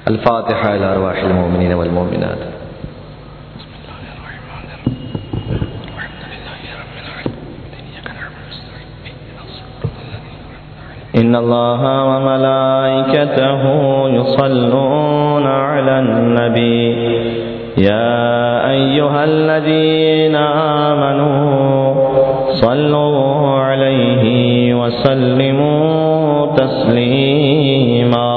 الفاتحة إلى أرواح المؤمنين والمؤمنات. إن الله وملائكته يصلون على النبي يا أيها الذين آمنوا صلوا عليه وسلموا تسليما.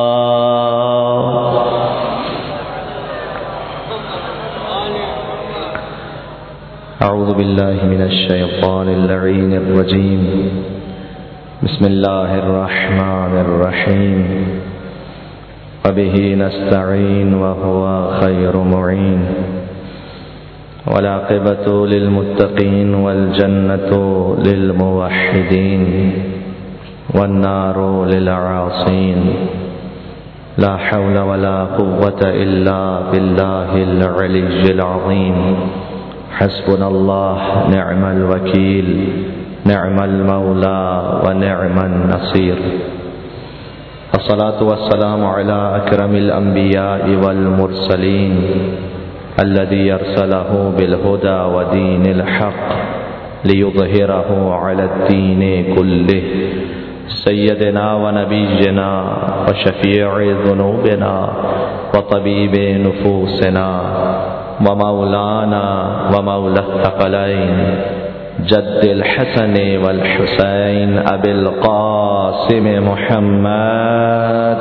أعوذ بالله من الشيطان اللعين الرجيم. بسم الله الرحمن الرحيم. وبه نستعين وهو خير معين. والعاقبة للمتقين والجنة للموحدين والنار للعاصين. لا حول ولا قوة إلا بالله العلي العظيم. حسبنا الله نعم الوكيل نعم المولى ونعم النصير. الصلاة والسلام على أكرم الأنبياء والمرسلين الذي أرسله بالهدى ودين الحق ليظهره على الدين كله. سيدنا ونبينا وشفيع ذنوبنا وطبيب نفوسنا ومولانا ومولى الثقلين جد الحسن والحسين أبي القاسم محمد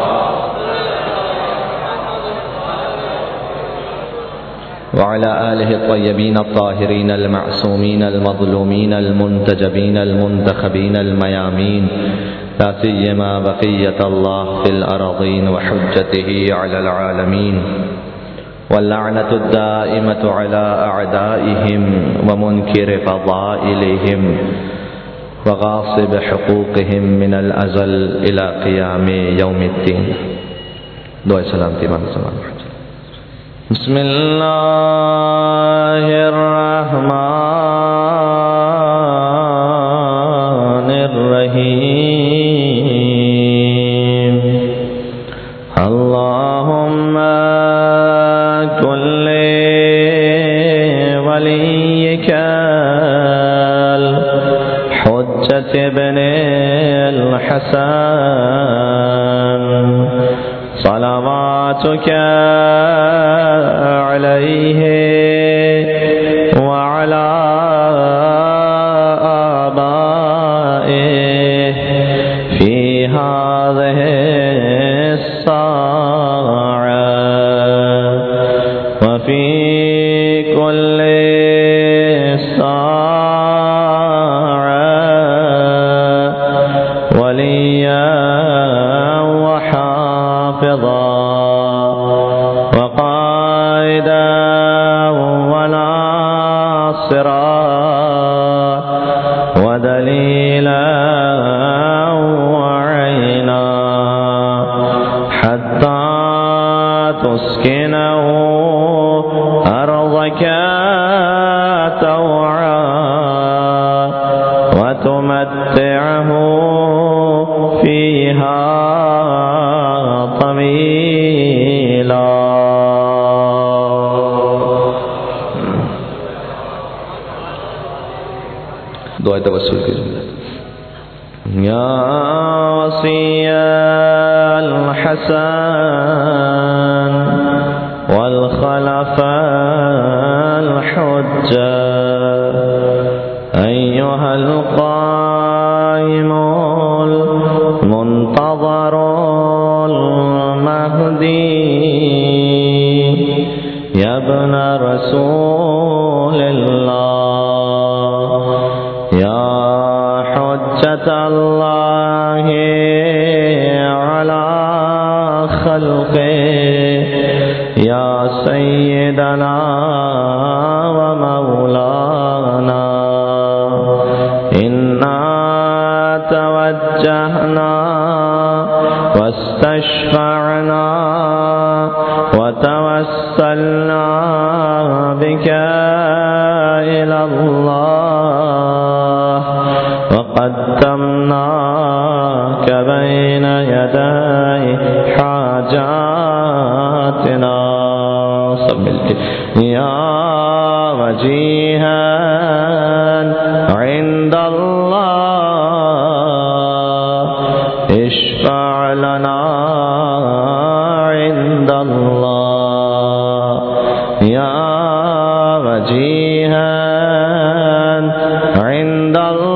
وعلى آله الطيبين الطاهرين المعصومين المظلومين المنتجبين المنتخبين الميامين، لا سيما بقية الله في الأرضين وحجته على العالمين، واللعنة الدائمة على أعدائهم ومنكر فضائلهم وغاصب حقوقهم من الأزل إلى قيام يوم الدين. دعاء سلامتی مان سلام. بسم الله الرحمن الرحيم. اللهم كل وليك الحجة ابن الحسن صلواتك عليه وعلى آبائه في هذه الساعة وفي كل ساعة وليا وحافظا وقائدا وناصرا ودليلا وعينا حتى تسكنه أرضك طوعا وتمتعه فيها طويلا. دعائے توسل کی جملہ. یا وصی الحسن والخلفاء الحجة أيها القائم المنتظر المهدي يا ابن رسول الله يا حجة الله على خلقه يا سيدنا ومولانا إنا توجهنا واستشفعنا وتوسلنا بك إلى الله وقدمناك بين يدي حاجات يا وجيها عند الله اشفع لنا عند الله يا وجيها عند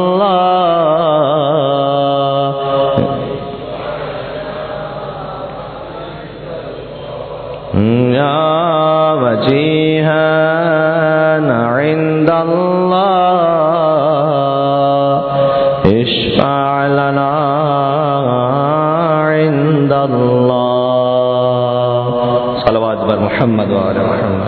الله يا وجيها عند الله اشفع لنا عند الله صلوات بر محمد وعلى محمد.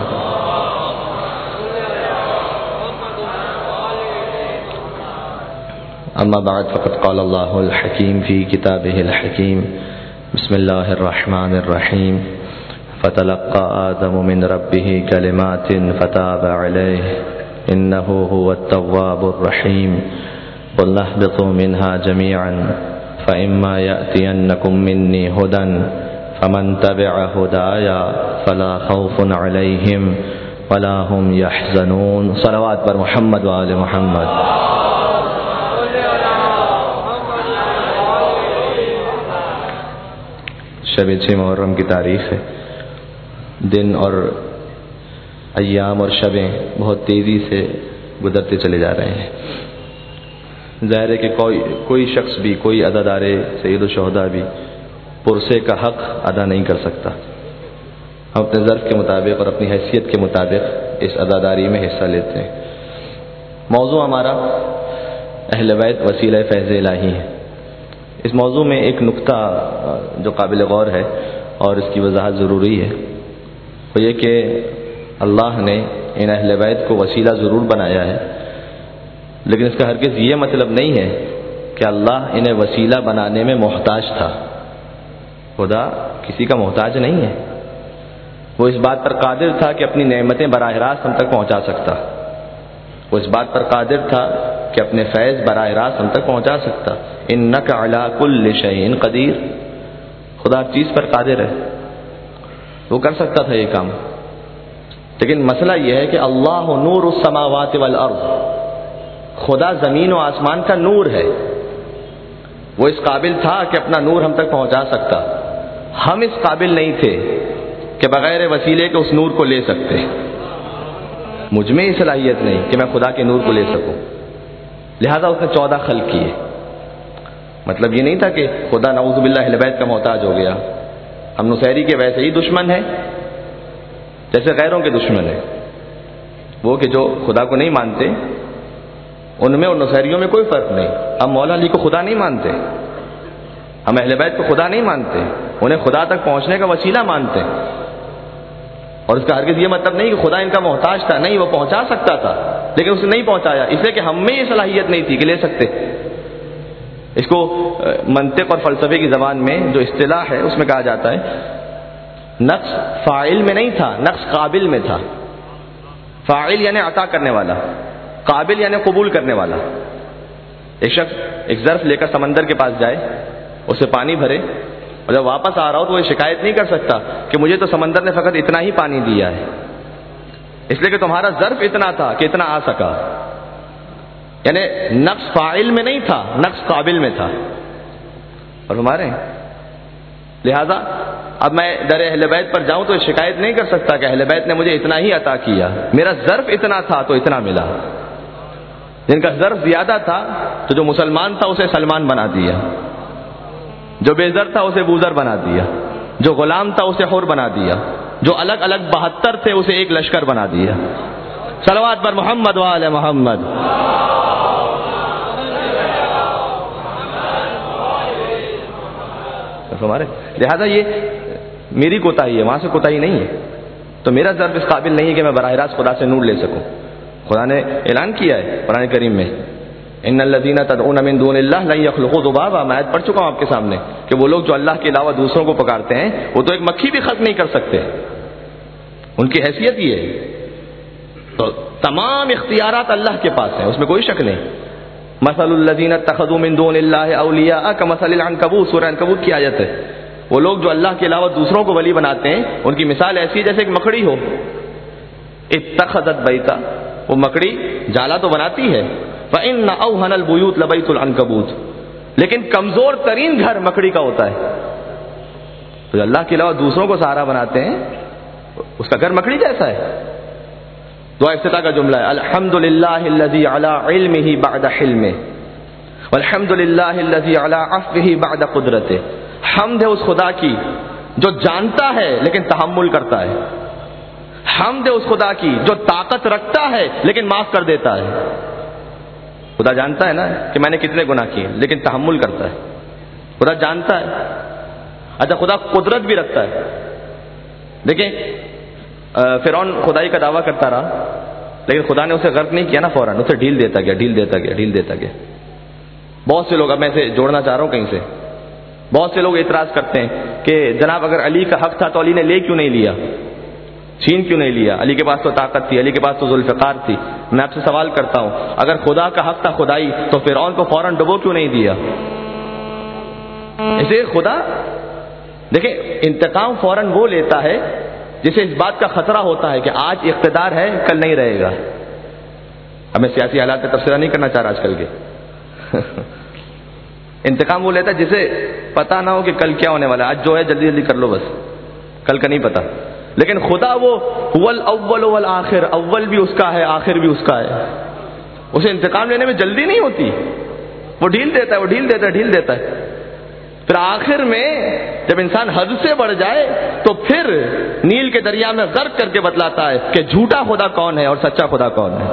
أما بعد فقد قال الله الحكيم في كتابه الحكيم بسم الله الرحمن الرحيم فتلقى آدم من ربه كلمات فتاب عليه إنه هو التواب الرحيم قلنا اهبطوا منها جميعا فإما يأتينكم مني هدى فمن تبع هدايا فلا خوف عليهم ولا هم يحزنون صلوات بر محمد وآل محمد. شب 6 محرم کی تاریخ ہے. دن اور ایام اور شبیں بہت تیزی سے گزرتے چلے جا رہے ہیں. ظاہر ہے کہ کوئی شخص بھی، کوئی عزادار سید الشہداء بھی پرسے کا حق ادا نہیں کر سکتا. ہم اپنے ظرف کے مطابق اور اپنی حیثیت کے مطابق اس عزاداری میں حصہ لیتے ہیں. موضوع ہمارا اہل بیت وسیلہ فیض الہی ہے. اس موضوع میں ایک نقطہ جو قابل غور ہے اور اس کی وضاحت ضروری ہے، وہ یہ کہ اللہ نے ان اہل بیت کو وسیلہ ضرور بنایا ہے، لیکن اس کا ہرگز یہ مطلب نہیں ہے کہ اللہ انہیں وسیلہ بنانے میں محتاج تھا. خدا کسی کا محتاج نہیں ہے. وہ اس بات پر قادر تھا کہ اپنی نعمتیں براہ راست ہم تک پہنچا سکتا. وہ اس بات پر قادر تھا کہ اپنے فیض براہ راست ہم تک پہنچا سکتا. انک علی کل شیء قدیر. خدا ہر چیز پر قادر ہے، وہ کر سکتا تھا یہ کام. لیکن مسئلہ یہ ہے کہ اللہ نور السماوات والارض، خدا زمین و آسمان کا نور ہے. وہ اس قابل تھا کہ اپنا نور ہم تک پہنچا سکتا. ہم اس قابل نہیں تھے کہ بغیر وسیلے کے اس نور کو لے سکتے. مجھ میں یہ صلاحیت نہیں کہ میں خدا کے نور کو لے سکوں، لہذا اس نے 14 خلق کیے. مطلب یہ نہیں تھا کہ خدا نعوذ باللہ اہل بیت کا محتاج ہو گیا. ہم نصیری کے ویسے ہی دشمن ہیں جیسے غیروں کے دشمن ہیں. وہ کہ جو خدا کو نہیں مانتے، ان میں اور نصیریوں میں کوئی فرق نہیں. ہم مولا علی کو خدا نہیں مانتے، ہم اہل بیت کو خدا نہیں مانتے، انہیں خدا تک پہنچنے کا وسیلہ مانتے. اور اس کا ہرگز یہ مطلب نہیں کہ خدا ان کا محتاج تھا. نہیں، وہ پہنچا سکتا تھا لیکن اسے نہیں پہنچایا، اس لیے کہ ہم میں یہ صلاحیت نہیں تھی کہ لے سکتے. اس کو منطق اور فلسفے کی زبان میں جو اصطلاح ہے اس میں کہا جاتا ہے نقص فاعل میں نہیں تھا، نقص قابل میں تھا. فاعل یعنی عطا کرنے والا، قابل یعنی قبول کرنے والا. ایک شخص ایک ظرف لے کر سمندر کے پاس جائے، اسے پانی بھرے، اور جب واپس آ رہا ہو تو وہ شکایت نہیں کر سکتا کہ مجھے تو سمندر نے فقط اتنا ہی پانی دیا ہے، اس لیے کہ تمہارا ظرف اتنا تھا کہ اتنا آ سکا. یعنی نقص فاعل میں نہیں تھا، نقص قابل میں تھا. اور ہمارے لہذا اب میں در اہل بیت پر جاؤں تو شکایت نہیں کر سکتا کہ اہل بیت نے مجھے اتنا ہی عطا کیا، میرا ظرف اتنا تھا تو اتنا ملا. جن کا ظرف زیادہ تھا تو جو مسلمان تھا اسے سلمان بنا دیا، جو بے زر تھا اسے بوزر بنا دیا، جو غلام تھا اسے حر بنا دیا، جو الگ الگ 72 تھے اسے ایک لشکر بنا دیا. صلوات پر محمد وآل محمد. ہمارے لہذا یہ میری کوتاہی ہے، وہاں سے کوتاہی نہیں ہے. تو میرا ظرف اس قابل نہیں ہے کہ میں براہ راست خدا سے نور لے سکوں. خدا نے اعلان کیا ہے قرآن کریم میں ان الذین تدعون من دون اللہ لن یخلقوا ذبابا. میں آیت پڑھ چکا ہوں آپ کے سامنے کہ وہ لوگ جو اللہ کے علاوہ دوسروں کو پکارتے ہیں وہ تو ایک مکھی بھی خلق نہیں کر سکتے. ان کی حیثیت یہ ہے. تو تمام اختیارات اللہ کے پاس ہیں، اس میں کوئی شک نہیں. مثل الذین اتخذوا من دون اللہ اولیاء کمثل العنکبوت، سورہ عنکبوت کی آیت ہے. وہ لوگ جو اللہ کے علاوہ دوسروں کو ولی بناتے ہیں ان کی مثال ایسی ہے جیسے ایک مکڑی ہو. اتخذت بیتا، وہ مکڑی جالا تو بناتی ہے، فإن أوهن البيوت لبيت العنكبوت، لیکن کمزور ترین گھر مکڑی کا ہوتا ہے. تو اللہ کے علاوہ دوسروں کو سہارا بناتے ہیں، اس کا گھر مکڑی جیسا ہے. دعا افتتاح کا جملہ ہے الحمد للہ الذی علی علمہ بعد حلمہ والحمد للہ الذی علی عفوہ بعد قدرتہ. حمد ہے اس خدا کی جو جانتا ہے لیکن تحمل کرتا ہے. حمد ہے اس خدا کی جو طاقت رکھتا ہے لیکن معاف کر دیتا ہے. خدا جانتا ہے نا کہ میں نے کتنے گناہ کیے لیکن تحمل کرتا ہے. خدا جانتا ہے. اچھا خدا قدرت بھی رکھتا ہے. دیکھیں فرعون خدائی کا دعویٰ کرتا رہا لیکن خدا نے اسے غرق نہیں کیا نا، فوراً اسے ڈھیل دیتا گیا. بہت سے لوگ، اب میں اسے جوڑنا چاہ رہا ہوں کہیں سے، بہت سے لوگ اعتراض کرتے ہیں کہ جناب اگر علی کا حق تھا تو علی نے لے کیوں نہیں لیا، چھین کیوں نہیں لیا؟ علی کے پاس تو طاقت تھی، علی کے پاس تو ذوالفقار تھی. میں آپ سے سوال کرتا ہوں اگر خدا کا حق تھا خدائی تو فرعون کو فوراً ڈبو کیوں نہیں دیا؟ اسے خدا دیکھیں انتقام فوراً وہ لیتا ہے جسے اس بات کا خطرہ ہوتا ہے کہ آج اقتدار ہے کل نہیں رہے گا. اب میں سیاسی حالات پہ تبصرہ نہیں کرنا چاہ رہا آج کل کے. انتقام وہ لیتا ہے جسے پتا نہ ہو کہ کل کیا ہونے والا ہے، آج جو ہے جلدی جلدی کر لو بس، کل کا نہیں پتا. لیکن خدا وہ هو الاول والآخر، اول بھی اس کا ہے آخر بھی اس کا ہے. اسے انتقام لینے میں جلدی نہیں ہوتی، وہ ڈھیل دیتا ہے. پھر آخر میں جب انسان حد سے بڑھ جائے تو پھر نیل کے دریا میں غرق کر کے بتلاتا ہے کہ جھوٹا خدا کون ہے اور سچا خدا کون ہے.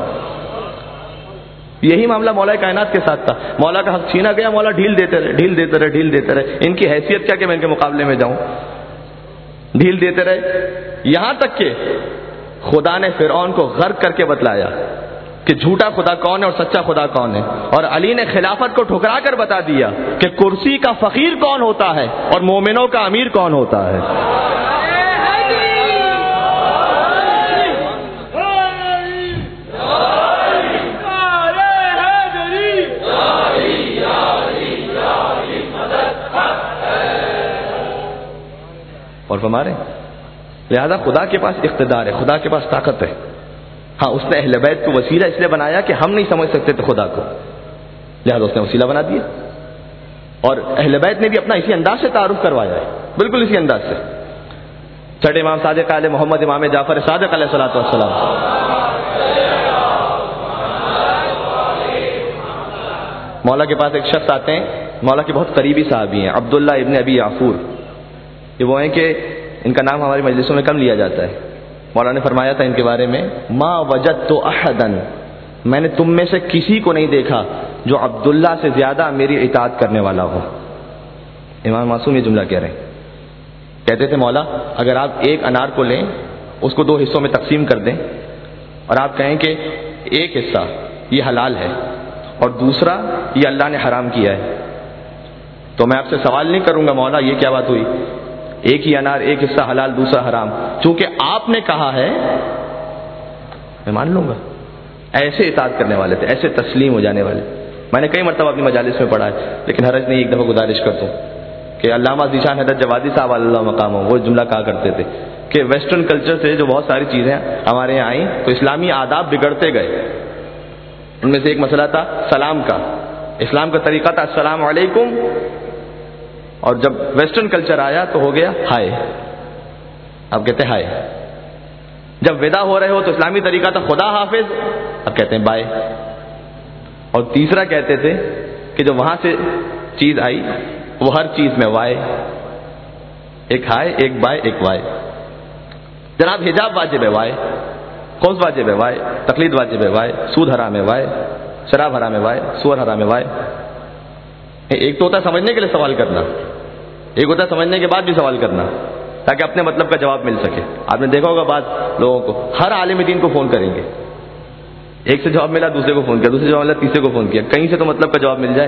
یہی معاملہ مولا کائنات کے ساتھ تھا. مولا کا حق چھینا گیا، مولا ڈھیل دیتے رہے. ان کی حیثیت کیا کہ میں ان کے مقابلے میں جاؤں؟ ڈھیل دیتے رہے یہاں تک کہ خدا نے فرعون کو غرق کر کے بتلایا کہ جھوٹا خدا کون ہے اور سچا خدا کون ہے. اور علی نے خلافت کو ٹھکرا کر بتا دیا کہ کرسی کا فقیر کون ہوتا ہے اور مومنوں کا امیر کون ہوتا ہے. اور ہمارے لہذا خدا کے پاس اقتدار ہے، خدا کے پاس طاقت ہے. ہاں اس نے اہل بیت کو وسیلہ اس لیے بنایا کہ ہم نہیں سمجھ سکتے تھے خدا کو، لہذا اس نے وسیلہ بنا دیا. اور اہل بیت نے بھی اپنا اسی انداز سے تعارف کروایا ہے، بالکل اسی انداز سے. چھٹے امام صادق آل محمد امام جعفر صادق علیہ الصلوۃ والسلام، مولا کے پاس ایک شخص آتے ہیں، مولا کے بہت قریبی صحابی ہیں، عبداللہ ابن ابی یعفور. یہ وہ ہیں کہ ان کا نام ہماری مجلسوں میں کم لیا جاتا ہے. مولا نے فرمایا تھا ان کے بارے میں ما وجدت احدا، میں نے تم میں سے کسی کو نہیں دیکھا جو عبداللہ سے زیادہ میری اطاعت کرنے والا ہو. امام معصوم یہ جملہ کہہ رہے ہیں. کہتے تھے مولا اگر آپ ایک انار کو لیں، اس کو 2 حصوں میں تقسیم کر دیں اور آپ کہیں کہ ایک حصہ یہ حلال ہے اور دوسرا یہ اللہ نے حرام کیا ہے، تو میں آپ سے سوال نہیں کروں گا مولا یہ کیا بات ہوئی، ایک ہی انار ایک حصہ حلال دوسرا حرام، چونکہ آپ نے کہا ہے میں مان لوں گا. ایسے اطاعت کرنے والے تھے، ایسے تسلیم ہو جانے والے. میں نے کئی مرتبہ اپنی مجالس میں پڑھا ہے، لیکن حرج نہیں، ایک دفعہ گزارش کرتا ہوں کہ علامہ ذیشان حضرت جوادی صاحب اللہ مقام وہ جملہ کہا کرتے تھے کہ ویسٹرن کلچر سے جو بہت ساری چیزیں ہمارے یہاں آئیں تو اسلامی آداب بگڑتے گئے. ان میں سے ایک مسئلہ تھا سلام کا. اسلام کا طریقہ تھا السلام علیکم، اور جب ویسٹرن کلچر آیا تو ہو گیا ہائے. اب کہتے ہیں ہائے. جب ودا ہو رہے ہو تو اسلامی طریقہ تھا خدا حافظ، اب کہتے ہیں بائے. اور تیسرا کہتے تھے کہ جو وہاں سے چیز آئی وہ ہر چیز میں وائے، ایک ہائے ایک بائے ایک وائے. جناب حجاب واجب ہے وائے، خوف واجب ہے وائے، تقلید واجب ہے وائے، سود حرام ہے وائے، شراب حرام ہے وائے، سور حرام ہے وائے. ایک تو ہوتا ہے سمجھنے کے لیے سوال کرنا، ایک ہوتا ہے سمجھنے کے بعد بھی سوال کرنا تاکہ اپنے مطلب کا جواب مل سکے. آپ نے دیکھا ہوگا بعض لوگوں کو ہر عالم دین کو فون کریں گے، ایک سے جواب ملا دوسرے کو فون کیا، دوسرے جواب ملا تیسرے کو فون کیا، کہیں سے تو مطلب کا جواب مل جائے.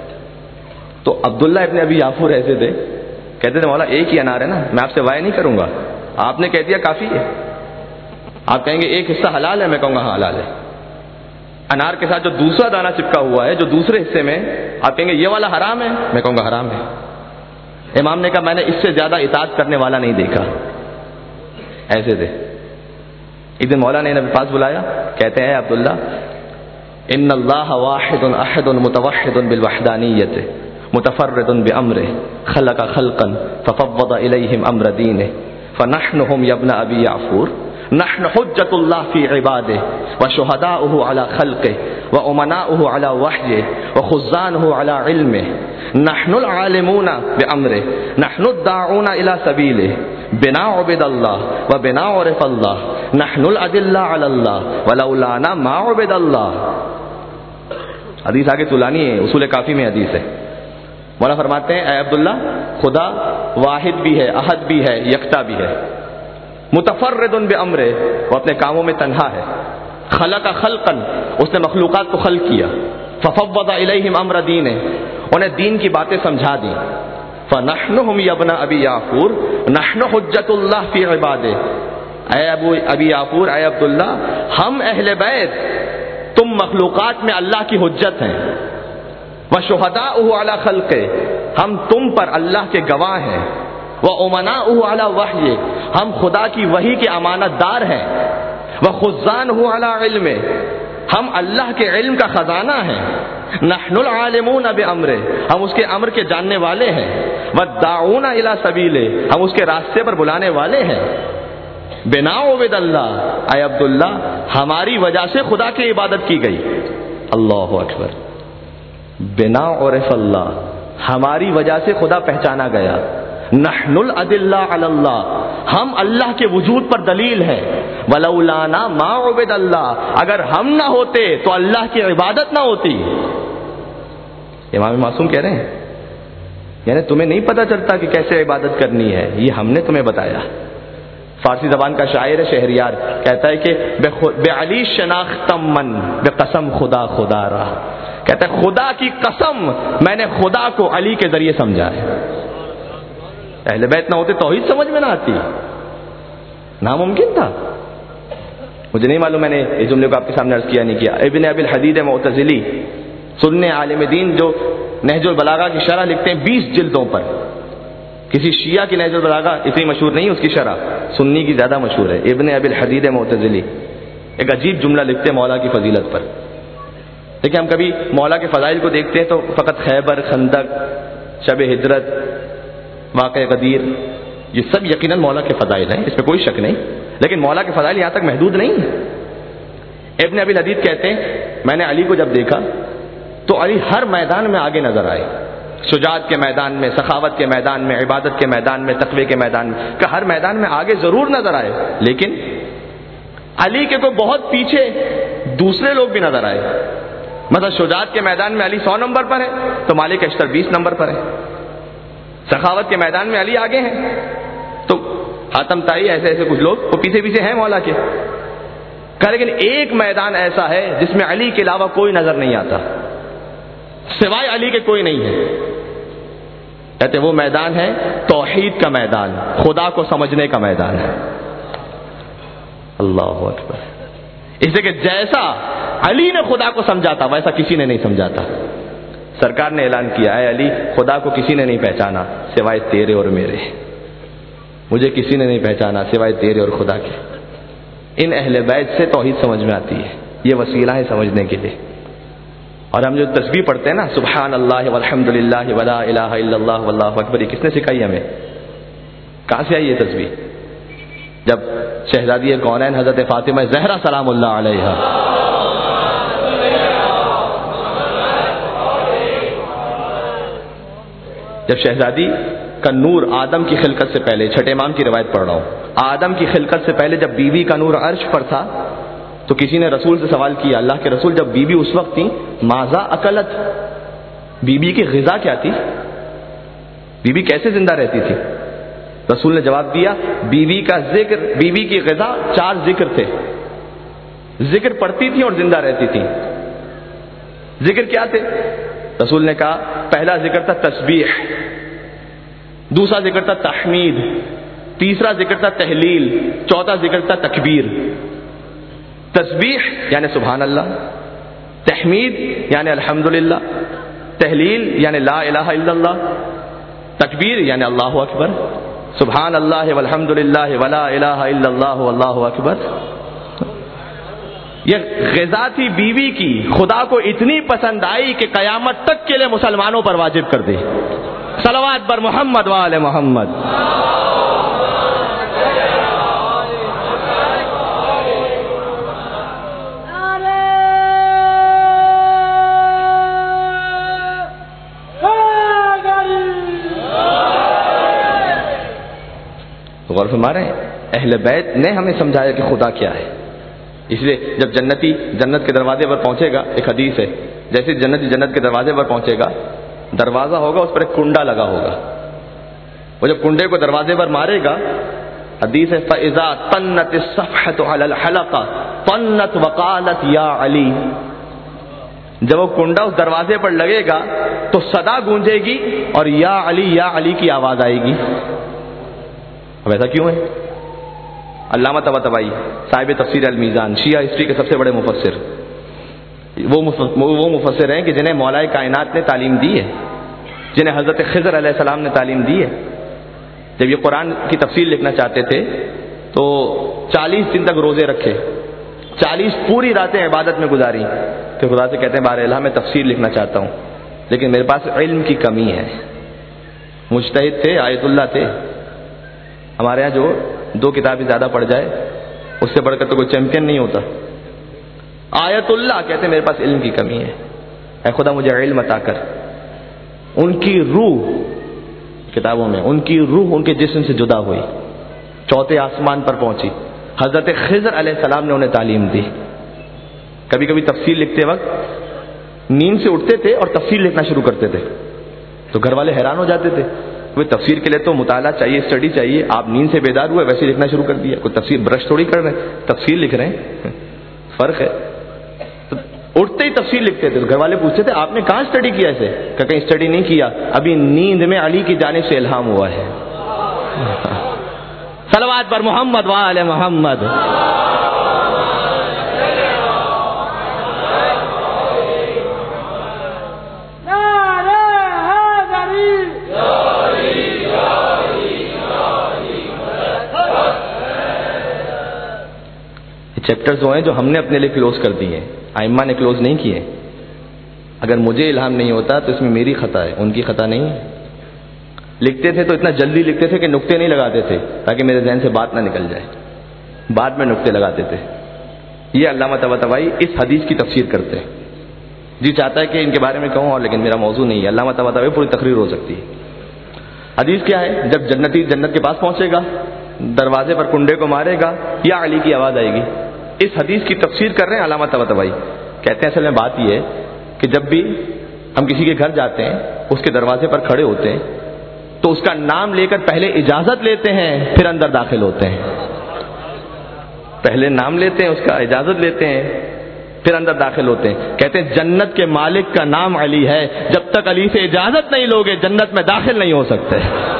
تو عبداللہ ابن ابی یعفور ایسے تھے، کہتے تھے مولا ایک ہی انار ہے نا، میں آپ سے وائے نہیں کروں گا، آپ نے کہہ دیا کافی ہے. آپ کہیں گے ایک حصہ حلال ہے، میں کہوں گا ہاں حلال ہے. انار کے ساتھ جو دوسرا دانہ چپکا ہوا ہے جو دوسرے حصے میں، آپ کہیں گے یہ والا حرام ہے، میں کہوں گا حرام ہے. امام نے کہا میں نے اس سے زیادہ اطاعت کرنے والا نہیں دیکھا. ایسے تھے. ایک دن مولا نے نبی پاس بلایا، کہتے ہیں عبداللہ ان اللہ واحد احد متوحد بالوحدانیت متفرد بامرہ خلق خلقا ففوض الیہم امر دینہ فنحن هم یا ابن ابی یعفور نحن حجۃ اللہ فی عبادہ وشہداؤہ علی خلقہ وامناؤہ علی وحیہ وخزانہ علی علمہ نحن العالمون بامرہ نحن الداعون الی سبیلہ بنا عبد اللہ وبنا عرف اللہ نحن الادلہ علی اللہ ولولانا ما عبد اللہ. حدیث آگے طولانی ہے، اصول کافی میں حدیث ہے. مولا فرماتے ہیں اے عبداللہ خدا واحد بھی ہے، احد بھی ہے، یکتا بھی ہے، متفرد بامرہ وہ اپنے کاموں میں تنہا ہے، خلق خلقا اس نے مخلوقات کو خلق کیا، ففوض الیہم امر دینہ انہیں دین کی باتیں سمجھا دیں، فنحن هم یا ابن ابی یعفور نحن حجۃ اللہ فی عبادہ اے ابی یعفور اے عبداللہ ہم اہل بیت تم مخلوقات میں اللہ کی حجت ہیں، وشہداؤہ علی خلقہ ہم تم پر اللہ کے گواہ ہیں، وامناؤہ علی وحیہ ہم خدا کی وحی کے امانت دار ہیں، وخزانہ علی علم ہم اللہ کے علم کا خزانہ ہیں، نحن العالمون بامرہ ہم اس کے امر کے جاننے والے ہیں، والداعون الی سبیلہ ہم اس کے راستے پر بلانے والے ہیں، بنا عبد اللہ اے عبداللہ ہماری وجہ سے خدا کی عبادت کی گئی. اللہ اکبر. بنا عرف اللہ ہماری وجہ سے خدا پہچانا گیا. نحن الادلہ علی اللہ ہم اللہ کے وجود پر دلیل ہیں. ولولانا ما عبد اللہ اگر ہم نہ ہوتے تو اللہ کی عبادت نہ ہوتی. امام معصوم کہہ رہے ہیں یعنی تمہیں نہیں پتہ چلتا کہ کیسے عبادت کرنی ہے، یہ ہم نے تمہیں بتایا. فارسی زبان کا شاعر ہے شہریار، کہتا ہے کہ بے علی شناختم من بے قسم خدا خدا را، کہتا ہے خدا کی قسم میں نے خدا کو علی کے ذریعے سمجھا ہے. اہل بیت نہ ہوتے توحید سمجھ میں نہ آتی، ناممکن تھا. مجھے نہیں معلوم میں نے اس جملے کو آپ کے سامنے عرض کیا نہیں کیا. ابن ابی الحدید معتزلی سنی عالم دین جو نہج البلاغہ کی شرح لکھتے ہیں 20 جلدوں پر. کسی شیعہ کی نہج البلاغہ اتنی مشہور نہیں، اس کی شرح سنی کی زیادہ مشہور ہے. ابن ابی الحدید معتزلی ایک عجیب جملہ لکھتے ہیں مولا کی فضیلت پر. دیکھیں ہم کبھی مولا کے فضائل کو دیکھتے ہیں تو فقط خیبر، خندق، شب ہجرت، واقع غدیر یہ سب یقیناً مولا کے فضائل ہیں، اس پہ کوئی شک نہیں، لیکن مولا کے فضائل یہاں تک محدود نہیں ہیں. ابن ابی الحدید کہتے ہیں میں نے علی کو جب دیکھا تو علی ہر میدان میں آگے نظر آئے، شجاعت کے میدان میں، سخاوت کے میدان میں، عبادت کے میدان میں، تقوی کے میدان میں، کہ ہر میدان میں آگے ضرور نظر آئے، لیکن علی کے کو بہت پیچھے دوسرے لوگ بھی نظر آئے. مثلا شجاعت کے میدان میں علی 100 نمبر پر ہے تو مالک اشتر 20 نمبر پر ہے. سخاوت کے میدان میں علی آگے ہیں تو حاتم طائی ایسے ایسے کچھ لوگ وہ پیچھے پیچھے ہیں مولا کے. کہ لیکن ایک میدان ایسا ہے جس میں علی کے علاوہ کوئی نظر نہیں آتا، سوائے علی کے کوئی نہیں ہے. کہتے وہ میدان ہے توحید کا میدان، خدا کو سمجھنے کا میدان ہے. اللہ اکبر. اس لیے کہ جیسا علی نے خدا کو سمجھا تھا ویسا کسی نے نہیں سمجھا تھا. سرکار نے اعلان کیا اے علی خدا کو کسی نے نہیں پہچانا سوائے تیرے اور میرے، مجھے کسی نے نہیں پہچانا سوائے تیرے اور خدا کے. ان اہل بیت سے توحید سمجھ میں آتی ہے، یہ وسیلہ ہے سمجھنے کے لیے. اور ہم جو تسبیح پڑھتے ہیں نا سبحان اللہ والحمد للہ ولا الہ الا اللہ واللہ اکبر، یہ کس نے سکھائی ہمیں؟ کہاں سے آئی یہ تسبیح؟ جب شہزادی کونین حضرت فاطمہ زہرا سلام اللہ علیہا جب شہزادی کا نور آدم کی خلقت سے پہلے، چھٹے امام کی روایت پڑھ رہا ہوں، آدم کی خلقت سے پہلے جب بیوی کا نور عرش پر تھا تو کسی نے رسول سے سوال کیا اللہ کے رسول جب بیوی اس وقت تھی ماذا اکلت، بیوی کی غذا کیا تھی، بیوی کیسے زندہ رہتی تھی؟ رسول نے جواب دیا بیوی کا ذکر، بیوی کی غذا 4 ذکر تھے، ذکر پڑھتی تھی اور زندہ رہتی تھی. ذکر کیا تھے؟ رسول نے کہا پہلا ذکر تھا تسبیح، دوسرا ذکر تھا تحمید، تیسرا ذکر تھا تہلیل، چوتھا ذکر تھا تکبیر. تسبیح یعنی سبحان اللہ، تحمید یعنی الحمدللہ، تہلیل یعنی لا الہ الا اللہ، تکبیر یعنی اللہ اکبر، سبحان اللہ والحمد للہ ولا الہ الا اللہ واللہ اکبر. یہ غذا تھی بیوی کی، خدا کو اتنی پسند آئی کہ قیامت تک کے لیے مسلمانوں پر واجب کر دی۔ صلوات بر محمد و آل محمد۔ غور فرما رہے ہیں، اہل بیت نے ہمیں سمجھایا کہ خدا کیا ہے۔ اس لیے جب جنتی جنت کے دروازے پر پہنچے گا، ایک حدیث ہے، جیسے جنتی جنت کے دروازے پر پہنچے گا، دروازہ ہوگا، اس پر ایک کنڈا لگا ہوگا، وہ جب کنڈے کو دروازے پر مارے گا، حدیث ہے فَإِذَا طَنَّتِ الصَّفْحَةُ عَلَى الْحَلَقَةِ طَنَّتْ وَقَالَتْ يَا عَلِي، جب وہ کنڈا اس دروازے پر لگے گا تو صدا گونجے گی اور یا علی کی آواز آئے گی۔ اب ایسا کیوں ہے؟ علامہ طباطبائی صاحب تفسیر المیزان، شیعہ ہسٹری کے سب سے بڑے مفسر، وہ مفسر ہیں کہ جنہیں مولا کائنات نے تعلیم دی ہے، جنہیں حضرت خضر علیہ السلام نے تعلیم دی ہے۔ جب یہ قرآن کی تفسیر لکھنا چاہتے تھے تو 40 دن تک روزے رکھے، 40 پوری راتیں عبادت میں گزاری، پھر خدا سے کہتے ہیں بار الہ میں تفسیر لکھنا چاہتا ہوں لیکن میرے پاس علم کی کمی ہے۔ مجتہد تھے، آیت اللہ تھے، ہمارے یہاں جو 2 کتابیں زیادہ پڑھ جائے اس سے بڑھ کر تو کوئی چیمپئن نہیں ہوتا۔ آیت اللہ کہتے ہیں میرے پاس علم کی کمی ہے، اے خدا مجھے علم عطا کر۔ ان کی روح کتابوں میں، ان کی روح ان کے جسم سے جدا ہوئی، 4 آسمان پر پہنچی، حضرت خضر علیہ السلام نے انہیں تعلیم دی۔ کبھی کبھی تفسیر لکھتے وقت نیند سے اٹھتے تھے اور تفسیر لکھنا شروع کرتے تھے تو گھر والے حیران ہو جاتے تھے، کوئی تفسیر کے لیے تو مطالعہ چاہیے، اسٹڈی چاہیے، آپ نیند سے بیدار ہوئے ویسے لکھنا شروع کر دیا، کوئی تفسیر برش تھوڑی کر رہے ہیں، تفسیر لکھ رہے ہیں، فرق ہے۔ تو اٹھتے ہی تفسیر لکھتے تھے تو گھر والے پوچھتے تھے آپ نے کہاں اسٹڈی کیا اسے؟ کہ کہیں اسٹڈی نہیں کیا، ابھی نیند میں علی کی جانب سے الہام ہوا ہے۔ صلوات پر محمد و آل محمد۔ چیپٹرز وہ ہیں جو ہم نے اپنے لیے کلوز کر دیے ہیں، ائمہ نے کلوز نہیں کیے۔ اگر مجھے الہام نہیں ہوتا تو اس میں میری خطا ہے، ان کی خطا نہیں ہے۔ لکھتے تھے تو اتنا جلدی لکھتے تھے کہ نقطے نہیں لگاتے تھے تاکہ میرے ذہن سے بات نہ نکل جائے، بعد میں نقطے لگاتے تھے۔ یہ علامہ طباطبائی اس حدیث کی تفسیر کرتے ہیں۔ جی چاہتا ہے کہ ان کے بارے میں کہوں اور لیکن میرا موضوع نہیں ہے، علامہ طباطبائی پوری تقریر ہو سکتی ہے۔ حدیث کیا ہے؟ جب جنتی جنت کے پاس پہنچے گا، دروازے پر کنڈے کو مارے گا، یا علی کی آواز آئے گی۔ اس حدیث کی تفسیر کر رہے ہیں علامہ طباطبائی، کہتے ہیں اصل میں بات یہ ہے کہ جب بھی ہم کسی کے گھر جاتے ہیں، اس کے دروازے پر کھڑے ہوتے ہیں تو اس کا نام لے کر پہلے اجازت لیتے ہیں، پھر اندر داخل ہوتے ہیں۔ پہلے نام لیتے ہیں، اس کا اجازت لیتے ہیں، پھر اندر داخل ہوتے ہیں۔ کہتے ہیں جنت کے مالک کا نام علی ہے، جب تک علی سے اجازت نہیں لوگے جنت میں داخل نہیں ہو سکتے۔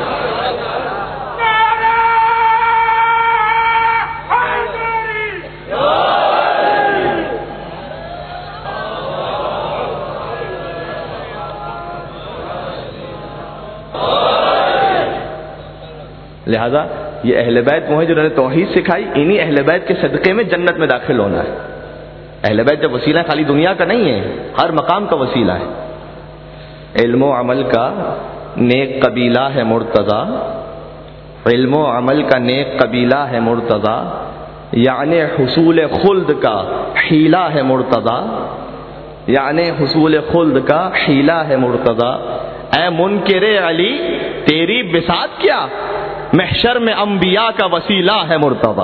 لہذا یہ اہل بیت وہ ہیں جنہوں نے توحید سکھائی، انہی اہل بیت کے صدقے میں جنت میں داخل ہونا ہے۔ اہل بیت جب وسیلہ خالی دنیا کا نہیں ہے، ہر مقام کا وسیلہ ہے۔ علم و عمل کا نیک قبیلہ ہے مرتضی، علم و عمل کا نیک قبیلہ ہے مرتضی، یعنی حصول خلد کا حیلہ ہے مرتضی، یعنی حصول خلد کا حیلہ ہے مرتضی۔ اے منکر علی تیری بساط کیا، محشر میں انبیاء کا وسیلہ ہے مرتضی۔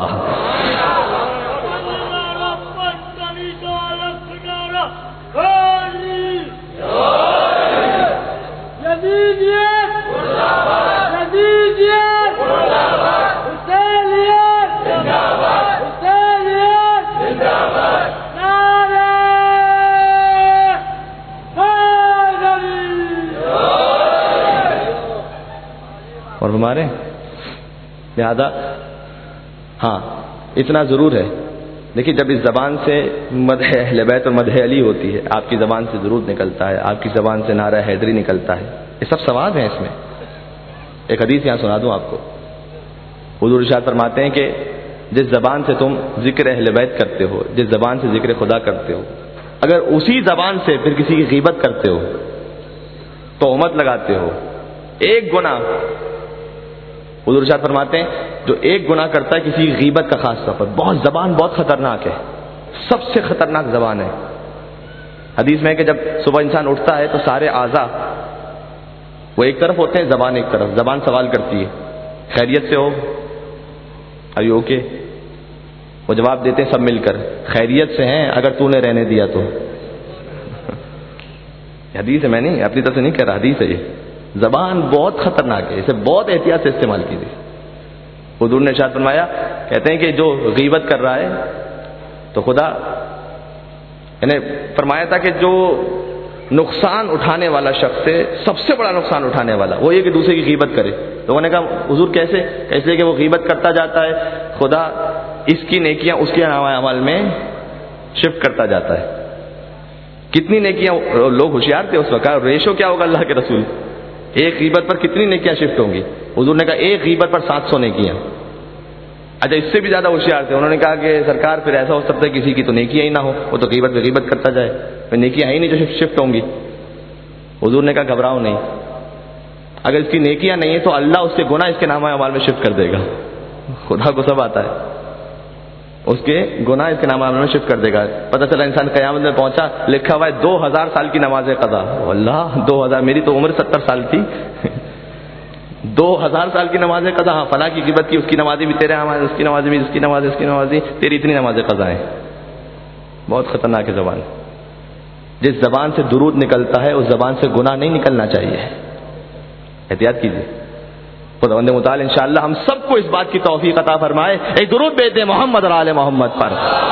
اور ہمارے لہذا ہاں اتنا ضرور ہے، دیکھیے جب اس زبان سے مدح اہل بیت اور مدح علی ہوتی ہے، آپ کی زبان سے درود نکلتا ہے، آپ کی زبان سے نعرہ حیدری نکلتا ہے، یہ سب ثواب ہیں اس میں۔ ایک حدیث یہاں سنا دوں آپ کو، حضور ارشاد فرماتے ہیں کہ جس زبان سے تم ذکر اہل بیت کرتے ہو، جس زبان سے ذکر خدا کرتے ہو، اگر اسی زبان سے پھر کسی کی غیبت کرتے ہو، تہمت لگاتے ہو، ایک گناہ، حضور ارشاد فرماتے ہیں جو ایک گناہ کرتا ہے کسی کی غیبت کا، خاص طور پر زبان بہت خطرناک ہے، سب سے خطرناک زبان ہے۔ حدیث میں ہے کہ جب صبح انسان اٹھتا ہے تو سارے اعضاء وہ ایک طرف ہوتے ہیں، زبان ایک طرف، زبان سوال کرتی ہے خیریت سے ہو، آر یو اوکے؟ وہ جواب دیتے ہیں سب مل کر خیریت سے ہیں اگر تو نے رہنے دیا تو۔ حدیث ہے، میں نہیں اپنی طرف سے نہیں کہہ رہا، حدیث ہے یہ۔ زبان بہت خطرناک ہے، اسے بہت احتیاط سے استعمال کیجیے۔ حضور نے ارشاد فرمایا، کہتے ہیں کہ جو غیبت کر رہا ہے تو خدا یعنی فرمایا تھا کہ جو نقصان اٹھانے والا شخص ہے، سب سے بڑا نقصان اٹھانے والا وہ یہ کہ دوسرے کی غیبت کرے۔ لوگوں نے کہا حضور کیسے؟ اس لیے کہ وہ غیبت کرتا جاتا ہے، خدا اس کی نیکیاں اس کے نامہ اعمال میں شفٹ کرتا جاتا ہے۔ کتنی نیکیاں، لوگ ہوشیار تھے اس وقت، ریشو کیا ہوگا اللہ کے رسول، ایک غیبت پر کتنی نیکیاں شفٹ ہوں گی؟ حضور نے کہا ایک غیبت پر 700 نیکیاں۔ اچھا اس سے بھی زیادہ ہوشیار تھے، انہوں نے کہا کہ سرکار پھر ایسا ہو سکتا ہے کسی کی تو نیکیاں ہی نہ ہو، وہ تو غیبت پہ غیبت کرتا جائے، پھر نیکیاں ہی نہیں جو شفٹ ہوں گی۔ حضور نے کہا گھبراؤ نہیں، اگر اس کی نیکیاں نہیں ہیں تو اللہ اس کے گناہ اس کے نامہ اعمال میں شفٹ کر دے گا۔ خدا کو سب آتا ہے، اس کے گناہ اس کے نامہ اعمال میں شفٹ کر دے گا۔ پتہ چلا انسان قیامت میں پہنچا، لکھا ہوا ہے 2000 سال کی نماز قضا۔ اللہ 2000، میری تو عمر 70 سال تھی 2000 سال کی نماز قضا، ہاں فلاں کی غیبت کی، اس کی نمازیں بھی تیرے نماز، اس کی نمازیں بھی، اس کی نماز، اس کی نمازیں، تیری اتنی نمازیں قضا ہیں۔ بہت خطرناک ہے زبان۔ جس زبان سے درود نکلتا ہے اس زبان سے گناہ نہیں نکلنا چاہیے، احتیاط کیجیے۔ خداوند متعال انشاءاللہ ہم سب کو اس بات کی توفیق عطا فرمائے۔ ایک درود بھیج دیں محمد اور آل محمد پر۔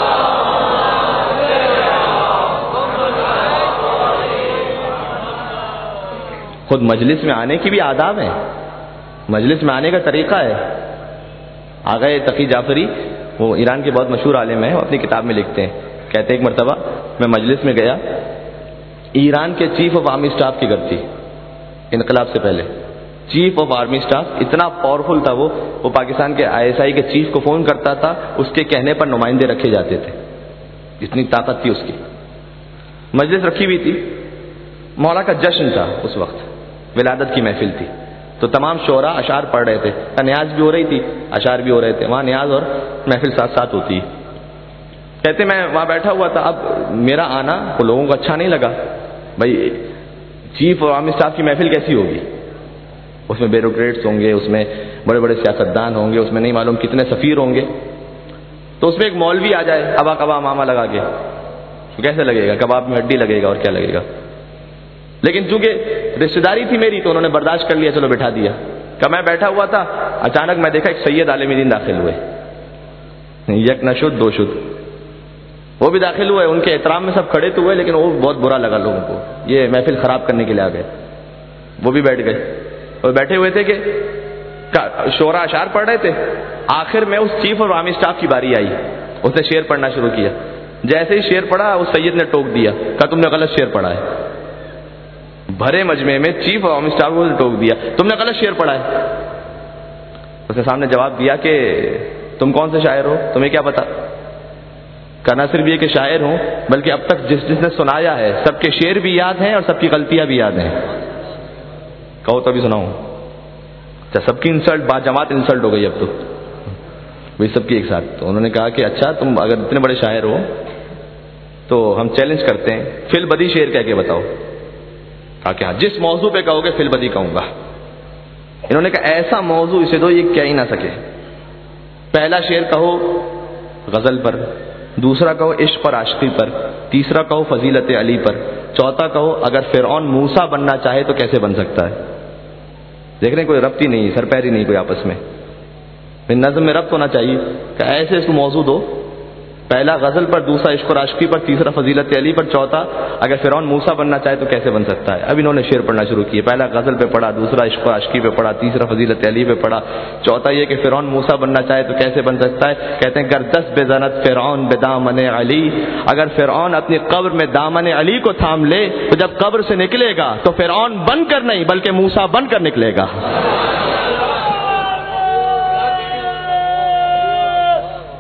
خود مجلس میں آنے کی بھی آداب ہیں، مجلس میں آنے کا طریقہ ہے۔ آغا تقی جعفری، وہ ایران کے بہت مشہور عالم ہیں، وہ اپنی کتاب میں لکھتے ہیں، کہتے ہیں ایک مرتبہ میں مجلس میں گیا، ایران کے چیف آف آرمی اسٹاف کی گھر تھی، انقلاب سے پہلے۔ چیف آف آرمی اسٹاف اتنا پاورفل تھا، وہ پاکستان کے ISI کے چیف کو فون کرتا تھا، اس کے کہنے پر نمائندے رکھے جاتے تھے، اتنی طاقت تھی اس کی۔ مجلس رکھی ہوئی تھی، مولا کا جشن تھا اس وقت، ولادت کی محفل تھی، تو تمام شعراء اشعار پڑھ رہے تھے، نیاز بھی ہو رہی تھی، اشعار بھی ہو رہے تھے، وہاں نیاز اور محفل ساتھ ساتھ ہوتی ہے۔ کہتے میں وہاں بیٹھا ہوا تھا، اب میرا آنا وہ لوگوں کو اچھا نہیں لگا، بھائی چیف اور آرمی اسٹاف کی محفل کیسی ہوگی، اس میں بیوروکریٹس ہوں گے، اس میں بڑے بڑے سیاستدان ہوں گے، اس میں نہیں معلوم کتنے سفیر ہوں گے، تو اس میں ایک مولوی آ جائے ابا کبا ماما لگا کے، کیسے لگے گا؟ کباب میں ہڈی لگے گا اور کیا لگے گا۔ لیکن چونکہ رشتہ داری تھی میری تو انہوں نے برداشت کر لیا، چلو بٹھا دیا۔ کہ میں بیٹھا ہوا تھا، اچانک میں دیکھا ایک سید عالم دین داخل ہوئے، یک نہ شد دو شد، وہ بھی داخل ہوئے، ان کے احترام میں سب کھڑے تو ہوئے، لیکن وہ بہت برا لگا لوگوں کو، یہ محفل خراب کرنے کے لیے آ گئے۔ وہ بھی بیٹھ گئے، اور بیٹھے ہوئے تھے کہ شعراء اشعار پڑھ رہے تھے۔ آخر میں اس چیف اور آرمی اسٹاف کی باری آئی، اس نے شعر پڑھنا شروع کیا۔ جیسے ہی شعر پڑھا اس سید نے ٹوک دیا، کہا تم نے غلط شعر پڑھا ہے۔ بھرے مجمع میں چیف اور آرمی اسٹاف کو ٹوک دیا، تم نے غلط شعر پڑھا ہے۔ اس نے سامنے جواب دیا کہ تم کون سے شاعر ہو، تمہیں کیا پتا؟ کہا نہ صرف یہ کہ شاعر ہوں، بلکہ اب تک جس نے سنایا ہے سب کے شعر بھی یاد ہیں اور سب کی غلطیاں بھی یاد ہیں۔ کہو تو بھی سناؤں؟ اچھا سب کی انسلٹ، با جماعت انسلٹ ہو گئی اب تو، وہی سب کی ایک ساتھ۔ تو انہوں نے کہا کہ اچھا تم اگر اتنے بڑے شاعر ہو تو ہم چیلنج کرتے ہیں، فی البدی شعر کہہ کے بتاؤ۔ کہا کہ ہاں جس موضوع پہ کہو گے فی البدی کہوں گا۔ انہوں نے کہا ایسا موضوع اسے دو یہ کہہ ہی نہ سکے۔ پہلا شعر کہو غزل پر، دوسرا کہو عشق اور عاشقی پر، تیسرا کہو فضیلت علی پر، چوتھا کہو اگر فرعون موسیٰ بننا چاہے تو کیسے بن سکتا ہے۔ دیکھ رہے ہیں کوئی ربط ہی نہیں، سر پیر ہی نہیں کوئی آپس میں، نظم میں ربط ہونا چاہیے کہ ایسے اس کو موضوع دو، پہلا غزل پر، دوسرا عشق اور عاشقی پر، تیسرا فضیلت علی پر، چوتھا اگر فرعون موسیٰ بننا چاہے تو کیسے بن سکتا ہے۔ اب انہوں نے شعر پڑھنا شروع کیے، پہلا غزل پہ پڑھا، دوسرا عشق اور عاشقی پہ پڑھا، تیسرا فضیلت علی پہ پڑھا، چوتھا یہ کہ فرعون موسیٰ بننا چاہے تو کیسے بن سکتا ہے۔ کہتے ہیں گردس بے زنت فرعون بے دامن علی، اگر فرعون اپنی قبر میں دامن علی کو تھام لے تو جب قبر سے نکلے گا تو فرعون بن کر نہیں بلکہ موسیٰ بن کر نکلے گا۔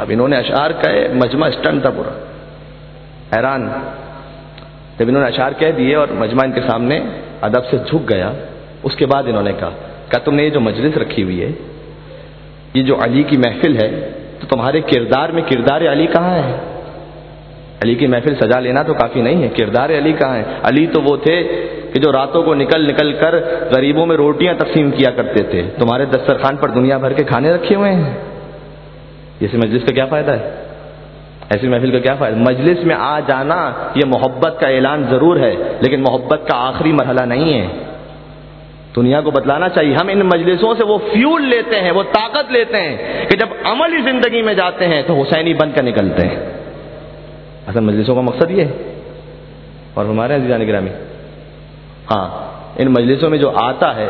اب انہوں نے اشعار کہے، مجمع اسٹنٹ تھا پورا، حیران جب انہوں نے اشعار کہہ دیے اور مجمع ان کے سامنے ادب سے جھک گیا. اس کے بعد انہوں نے کہا تم نے یہ جو مجلس رکھی ہوئی ہے، یہ جو علی کی محفل ہے، تو تمہارے کردار میں کردار علی کہاں ہے؟ علی کی محفل سجا لینا تو کافی نہیں ہے، کردار علی کہاں ہے؟ علی تو وہ تھے کہ جو راتوں کو نکل نکل کر غریبوں میں روٹیاں تقسیم کیا کرتے تھے. تمہارے دسترخوان پر دنیا بھر کے کھانے رکھے ہوئے ہیں. اس مجلس کا کیا فائدہ ہے؟ ایسی محفل کا کیا فائدہ؟ مجلس میں آ جانا یہ محبت کا اعلان ضرور ہے، لیکن محبت کا آخری مرحلہ نہیں ہے. دنیا کو بتلانا چاہیے. ہم ان مجلسوں سے وہ فیول لیتے ہیں، وہ طاقت لیتے ہیں کہ جب عملی زندگی میں جاتے ہیں تو حسینی بن کر نکلتے ہیں. اصل مجلسوں کا مقصد یہ ہے. اور ہمارے عزیزان گرامی، ہاں ان مجلسوں میں جو آتا ہے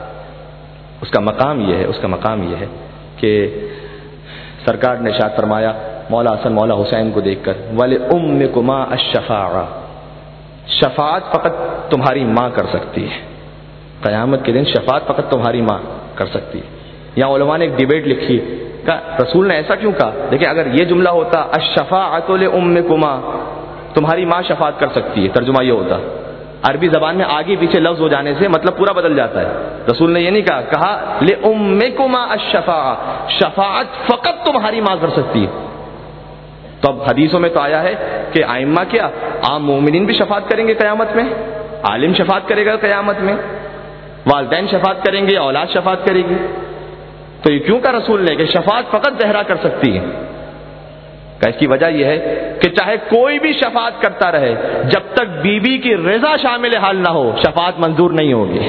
اس کا مقام یہ ہے کہ سرکار نے ارشاد فرمایا مولا حسن مولا حسین کو دیکھ کر، وَلِأُمِّكُمَا الشَّفَاعَةُ، شفاعت فقط تمہاری ماں کر سکتی ہے. قیامت کے دن شفاعت فقط تمہاری ماں کر سکتی ہے. یہاں علماء نے ایک ڈیبیٹ لکھی کہ رسول نے ایسا کیوں کہا؟ دیکھیں اگر یہ جملہ ہوتا الشفاعۃ لأمکما، تمہاری ماں شفاعت کر سکتی ہے، ترجمہ یہ ہوتا. عربی زبان میں آگے پیچھے لفظ ہو جانے سے مطلب پورا بدل جاتا ہے. رسول نے یہ نہیں کہا لأمکما الشفاعہ، شفاعت فقط تمہاری ماں کر سکتی ہے. تو اب حدیثوں میں تو آیا ہے کہ ائمہ کیا عام مومنین بھی شفاعت کریں گے قیامت میں، عالم شفاعت کرے گا قیامت میں، والدین شفاعت کریں گے، اولاد شفاعت کرے گی. تو یہ کیوں کہا رسول نے کہ شفاعت فقط زہرا کر سکتی ہے؟ کہ اس کی وجہ یہ ہے کہ چاہے کوئی بھی شفاعت کرتا رہے، جب تک بیوی کی رضا شامل حال نہ ہو شفاعت منظور نہیں ہوگی.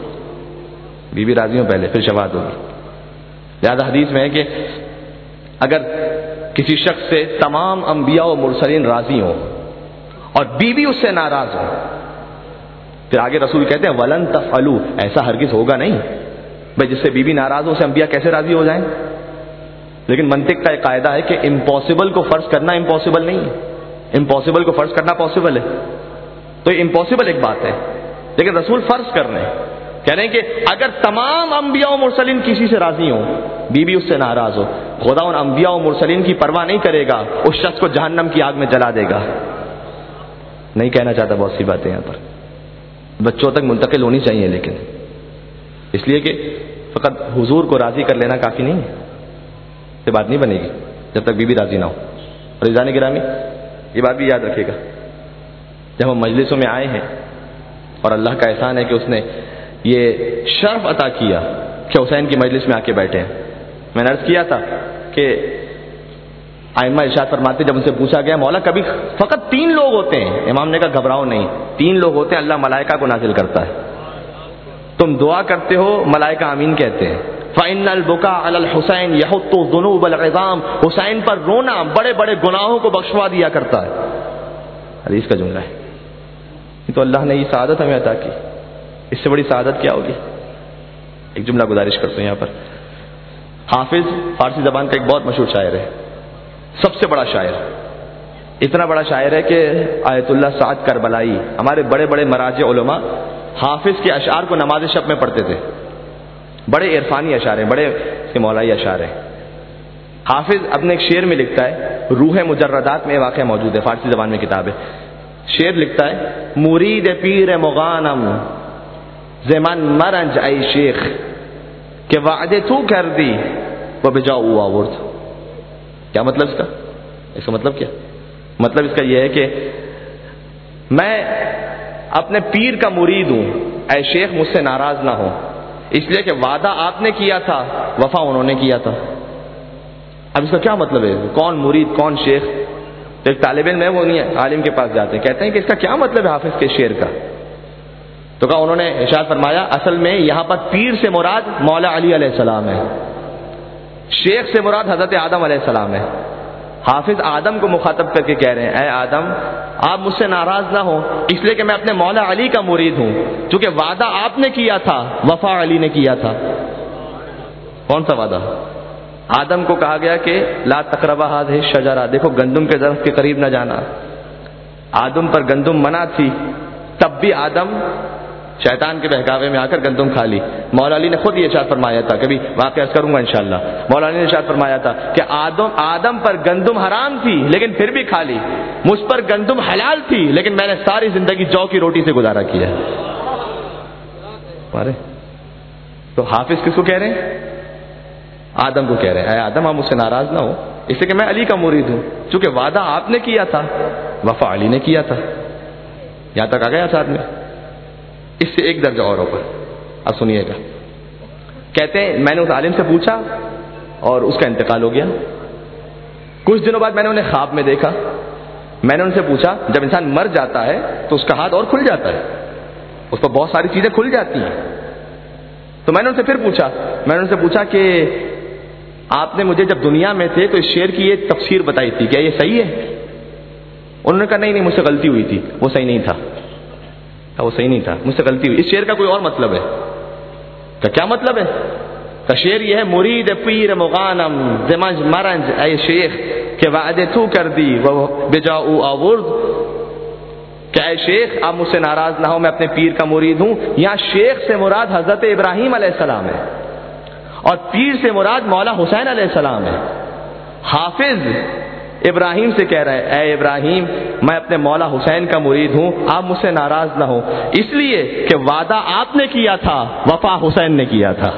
بیوی راضی ہو پہلے پھر شفاعت ہوگی. لہذا حدیث میں ہے کہ اگر کسی شخص سے تمام انبیاء و مرسلین راضی ہوں اور بیوی اس سے ناراض ہو، پھر آگے رسول کہتے ہیں ولن تفعلوا، ایسا ہرگز ہوگا نہیں. بھائی جس سے بیوی ناراض ہو اسے انبیاء کیسے راضی ہو جائیں؟ لیکن منطق کا ایک قاعدہ ہے کہ امپاسبل کو فرض کرنا امپاسبل نہیں ہے، امپاسبل کو فرض کرنا پاسبل ہے. تو یہ امپاسبل ایک بات ہے، لیکن رسول فرض کر رہے ہیں، کہہ رہے ہیں کہ اگر تمام انبیاء و مرسلین کسی سے راضی ہوں، بیوی اس سے ناراض ہو، خدا ان انبیاء و مرسلین کی پرواہ نہیں کرے گا، اس شخص کو جہنم کی آگ میں جلا دے گا. نہیں کہنا چاہتا بہت سی باتیں یہاں پر بچوں تک منتقل ہونی چاہیے، لیکن اس لیے کہ فقط حضور کو راضی کر لینا کافی نہیں ہے. یہ بات نہیں بنے گی جب تک بیوی راضی نہ ہو. اور عزیزان گرامی یہ بات بھی یاد رکھے گا، جب ہم مجلسوں میں آئے ہیں اور اللہ کا احسان ہے کہ اس نے یہ شرف عطا کیا کہ حسین کی مجلس میں آ کے بیٹھے ہیں. میں نے عرض کیا تھا کہ ائمہ ارشاد فرماتے جب ان سے پوچھا گیا مولا کبھی فقط 3 لوگ ہوتے ہیں، امام نے کہا گھبراؤ نہیں، 3 لوگ ہوتے ہیں اللہ ملائکہ کو نازل کرتا ہے. تم دعا کرتے ہو ملائکہ آمین کہتے ہیں. فَإِنَّ الْبُكَاءَ عَلَى الْحُسَيْنِ يَحُطُّ الذُّنُوبَ الْعِظَامَ، حسین پر رونا بڑے بڑے گناہوں کو بخشوا دیا کرتا ہے. حدیث کا جملہ ہے. یہ تو اللہ نے یہ سعادت ہمیں عطا کی، اس سے بڑی سعادت کیا ہوگی؟ ایک جملہ گزارش کرتا ہوں یہاں پر. حافظ فارسی زبان کا ایک بہت مشہور شاعر ہے، سب سے بڑا شاعر، اتنا بڑا شاعر ہے کہ آیت اللہ سعد کربلائی، ہمارے بڑے بڑے مراجع علماء حافظ کے اشعار کو نماز شب میں پڑھتے تھے. بڑے عرفانی اشعار ہیں، بڑے کے مولائی اشعار ہیں. حافظ اپنے ایک شعر میں لکھتا ہے، روح مجردات میں واقعہ موجود ہے، فارسی زبان میں کتاب ہے. شعر لکھتا ہے مرید پیر مغانم زمن مرنج ای شیخ کہ وعدے تو کر دی وہ بجاؤ آورد. کیا مطلب اس کا؟ اس کا مطلب کیا؟ مطلب اس کا یہ ہے کہ میں اپنے پیر کا مرید ہوں، اے شیخ مجھ سے ناراض نہ ہو، اس لیے کہ وعدہ آپ نے کیا تھا وفا انہوں نے کیا تھا. اب اس کا کیا مطلب ہے؟ کون مرید کون شیخ؟ ایک طالب علم ہے، وہ نہیں ہے، عالم کے پاس جاتے ہیں، کہتے ہیں کہ اس کا کیا مطلب ہے حافظ کے شعر کا؟ تو کہا انہوں نے ارشاد فرمایا اصل میں یہاں پر پیر سے مراد مولا علی علیہ السلام ہے، شیخ سے مراد حضرت آدم علیہ السلام ہے. حافظ آدم کو مخاطب کر کے کہہ رہے ہیں اے آدم آپ مجھ سے ناراض نہ ہو، اس لیے کہ میں اپنے مولا علی کا مرید ہوں، چونکہ وعدہ آپ نے کیا تھا وفا علی نے کیا تھا. کون سا وعدہ؟ آدم کو کہا گیا کہ لا تقربا هذه الشجرہ، دیکھو گندم کے درخت کے قریب نہ جانا. آدم پر گندم منع تھی، تب بھی آدم شیطان کے بہکاوے میں آ کر گندم کھا لی. مولا علی نے خود یہ ارشاد فرمایا تھا, کبھی واقعہ عرض کروں گا انشاءاللہ. مولا علی نے ارشاد فرمایا تھا کہ آدم پر گندم حرام تھی لیکن پھر بھی کھا لی, مجھ پر گندم حلال تھی لیکن میں نے ساری زندگی جو کی روٹی سے گزارا کیا. تو حافظ کس کو کہہ رہے ہیں؟ آدم کو کہہ رہے ہیں, اے آدم آپ مجھ سے ناراض نہ ہو, اس لیے کہ میں علی کا مرید ہوں, چونکہ وعدہ آپ نے کیا تھا, وفا علی نے کیا تھا. یہاں تک آ گیا ساتھ میں. اس سے ایک درجہ اور اوپر اب سنیے گا. کہتے ہیں میں نے اس عالم سے پوچھا اور اس کا انتقال ہو گیا. کچھ دنوں بعد میں نے انہیں خواب میں دیکھا. میں نے ان سے پوچھا, جب انسان مر جاتا ہے تو اس کا ہاتھ اور کھل جاتا ہے, اس پر بہت ساری چیزیں کھل جاتی ہیں. تو میں نے ان سے پھر پوچھا, میں نے ان سے پوچھا کہ آپ نے مجھے جب دنیا میں تھے تو اس شعر کی یہ تفسیر بتائی تھی, کیا یہ صحیح ہے؟ انہوں نے کہا نہیں مجھ سے غلطی ہوئی تھی, وہ صحیح نہیں تھا, وہ صحیح نہیں تھا, مجھ سے غلطی ہوئی. اس شعر کا کوئی اور مطلب ہے. کہ کیا مطلب ہے؟ کہ شعر یہ ہے, مرید پیر مغانم زمج مرنج اے شیخ کہ وعدے تو کر دی وہ بجاؤ آورد. کہ اے شیخ آپ مجھ سے ناراض نہ ہو, میں اپنے پیر کا مرید ہوں. یہاں شیخ سے مراد حضرت ابراہیم علیہ السلام ہے اور پیر سے مراد مولا حسین علیہ السلام ہے. حافظ ابراہیم سے کہہ رہے ہیں, اے ابراہیم میں اپنے مولا حسین کا مرید ہوں, آپ مجھ سے ناراض نہ ہو, اس لیے کہ وعدہ آپ نے کیا تھا, وفا حسین نے کیا تھا.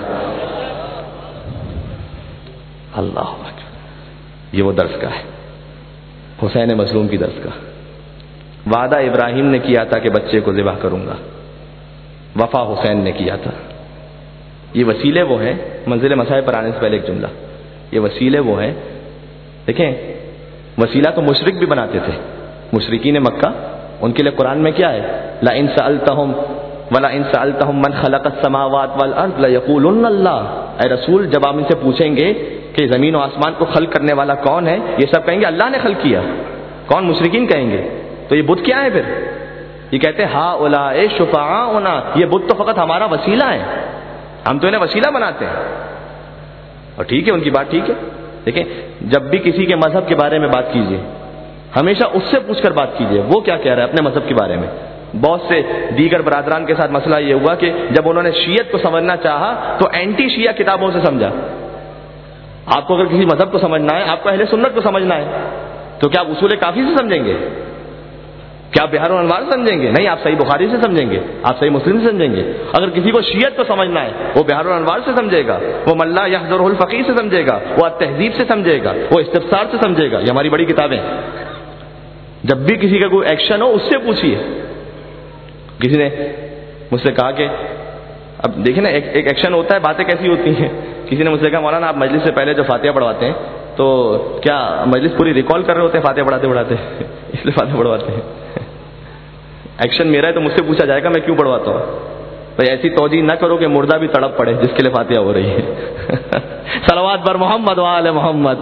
اللہ اکبر. یہ وہ درس کا ہے, حسین مظلوم کی درس کا. وعدہ ابراہیم نے کیا تھا کہ بچے کو ذبح کروں گا, وفا حسین نے کیا تھا. یہ وسیلے وہ ہیں, منزل مسائل پر آنے سے پہلے ایک جملہ, یہ وسیلے وہ ہیں. دیکھیں وسیلہ تو مشرک بھی بناتے تھے, مشرکین مکہ, ان کے لیے قرآن میں کیا ہے, لئن سألتہم ولئن سألتہم من خلق السماوات والارض لیقولن اللہ. اے رسول جب آپ ان سے پوچھیں گے کہ زمین و آسمان کو خلق کرنے والا کون ہے, یہ سب کہیں گے اللہ نے خلق کیا. کون؟ مشرکین کہیں گے. تو یہ بت کیا ہے پھر؟ یہ کہتے ہیں ہا اولئک شفعاؤنا, یہ بت تو فقط ہمارا وسیلہ ہے, ہم تو انہیں وسیلہ بناتے ہیں. اور ٹھیک ہے, ان کی بات ٹھیک ہے. دیکھیں جب بھی کسی کے مذہب کے بارے میں بات کیجیے ہمیشہ اس سے پوچھ کر بات کیجیے وہ کیا کہہ رہا ہے اپنے مذہب کے بارے میں. بہت سے دیگر برادران کے ساتھ مسئلہ یہ ہوا کہ جب انہوں نے شیعت کو سمجھنا چاہا تو اینٹی شیعہ کتابوں سے سمجھا. آپ کو اگر کسی مذہب کو سمجھنا ہے, آپ کو اہل سنت کو سمجھنا ہے, تو کیا آپ اصول کافی سے سمجھیں گے؟ کیا آپ بہار الانوار سمجھیں گے؟ نہیں, آپ صحیح بخاری سے سمجھیں گے, آپ صحیح مسلم سے سمجھیں گے. اگر کسی کو شیعت کو سمجھنا ہے وہ بہار الانوار سے سمجھے گا, وہ ملا یحضرہ الفقیہ سے سمجھے گا, وہ التہذیب سے سمجھے گا, وہ استفسار سے سمجھے گا. یہ ہماری بڑی کتابیں. جب بھی کسی کا کوئی ایکشن ہو اس سے پوچھیے. کسی نے مجھ سے کہا کہ اب دیکھیں نا ایک ایکشن ہوتا ہے, باتیں کیسی ہوتی ہیں. کسی نے مجھ سے کہا مولانا آپ مجلس سے پہلے جو فاتحہ پڑھواتے ہیں تو کیا مجلس پوری ریکال کر رہے ہوتے ہیں فاتحہ پڑھاتے اس لیے فاتحہ پڑھواتے ہیں؟ ایکشن میرا ہے تو مجھ سے پوچھا جائے گا میں کیوں پڑھواتا ہوں. بھائی ایسی توجہ نہ کرو کہ مردہ بھی تڑپ پڑے جس کے لیے فاتحہ ہو رہی ہے. صلوات بر محمد و آل محمد.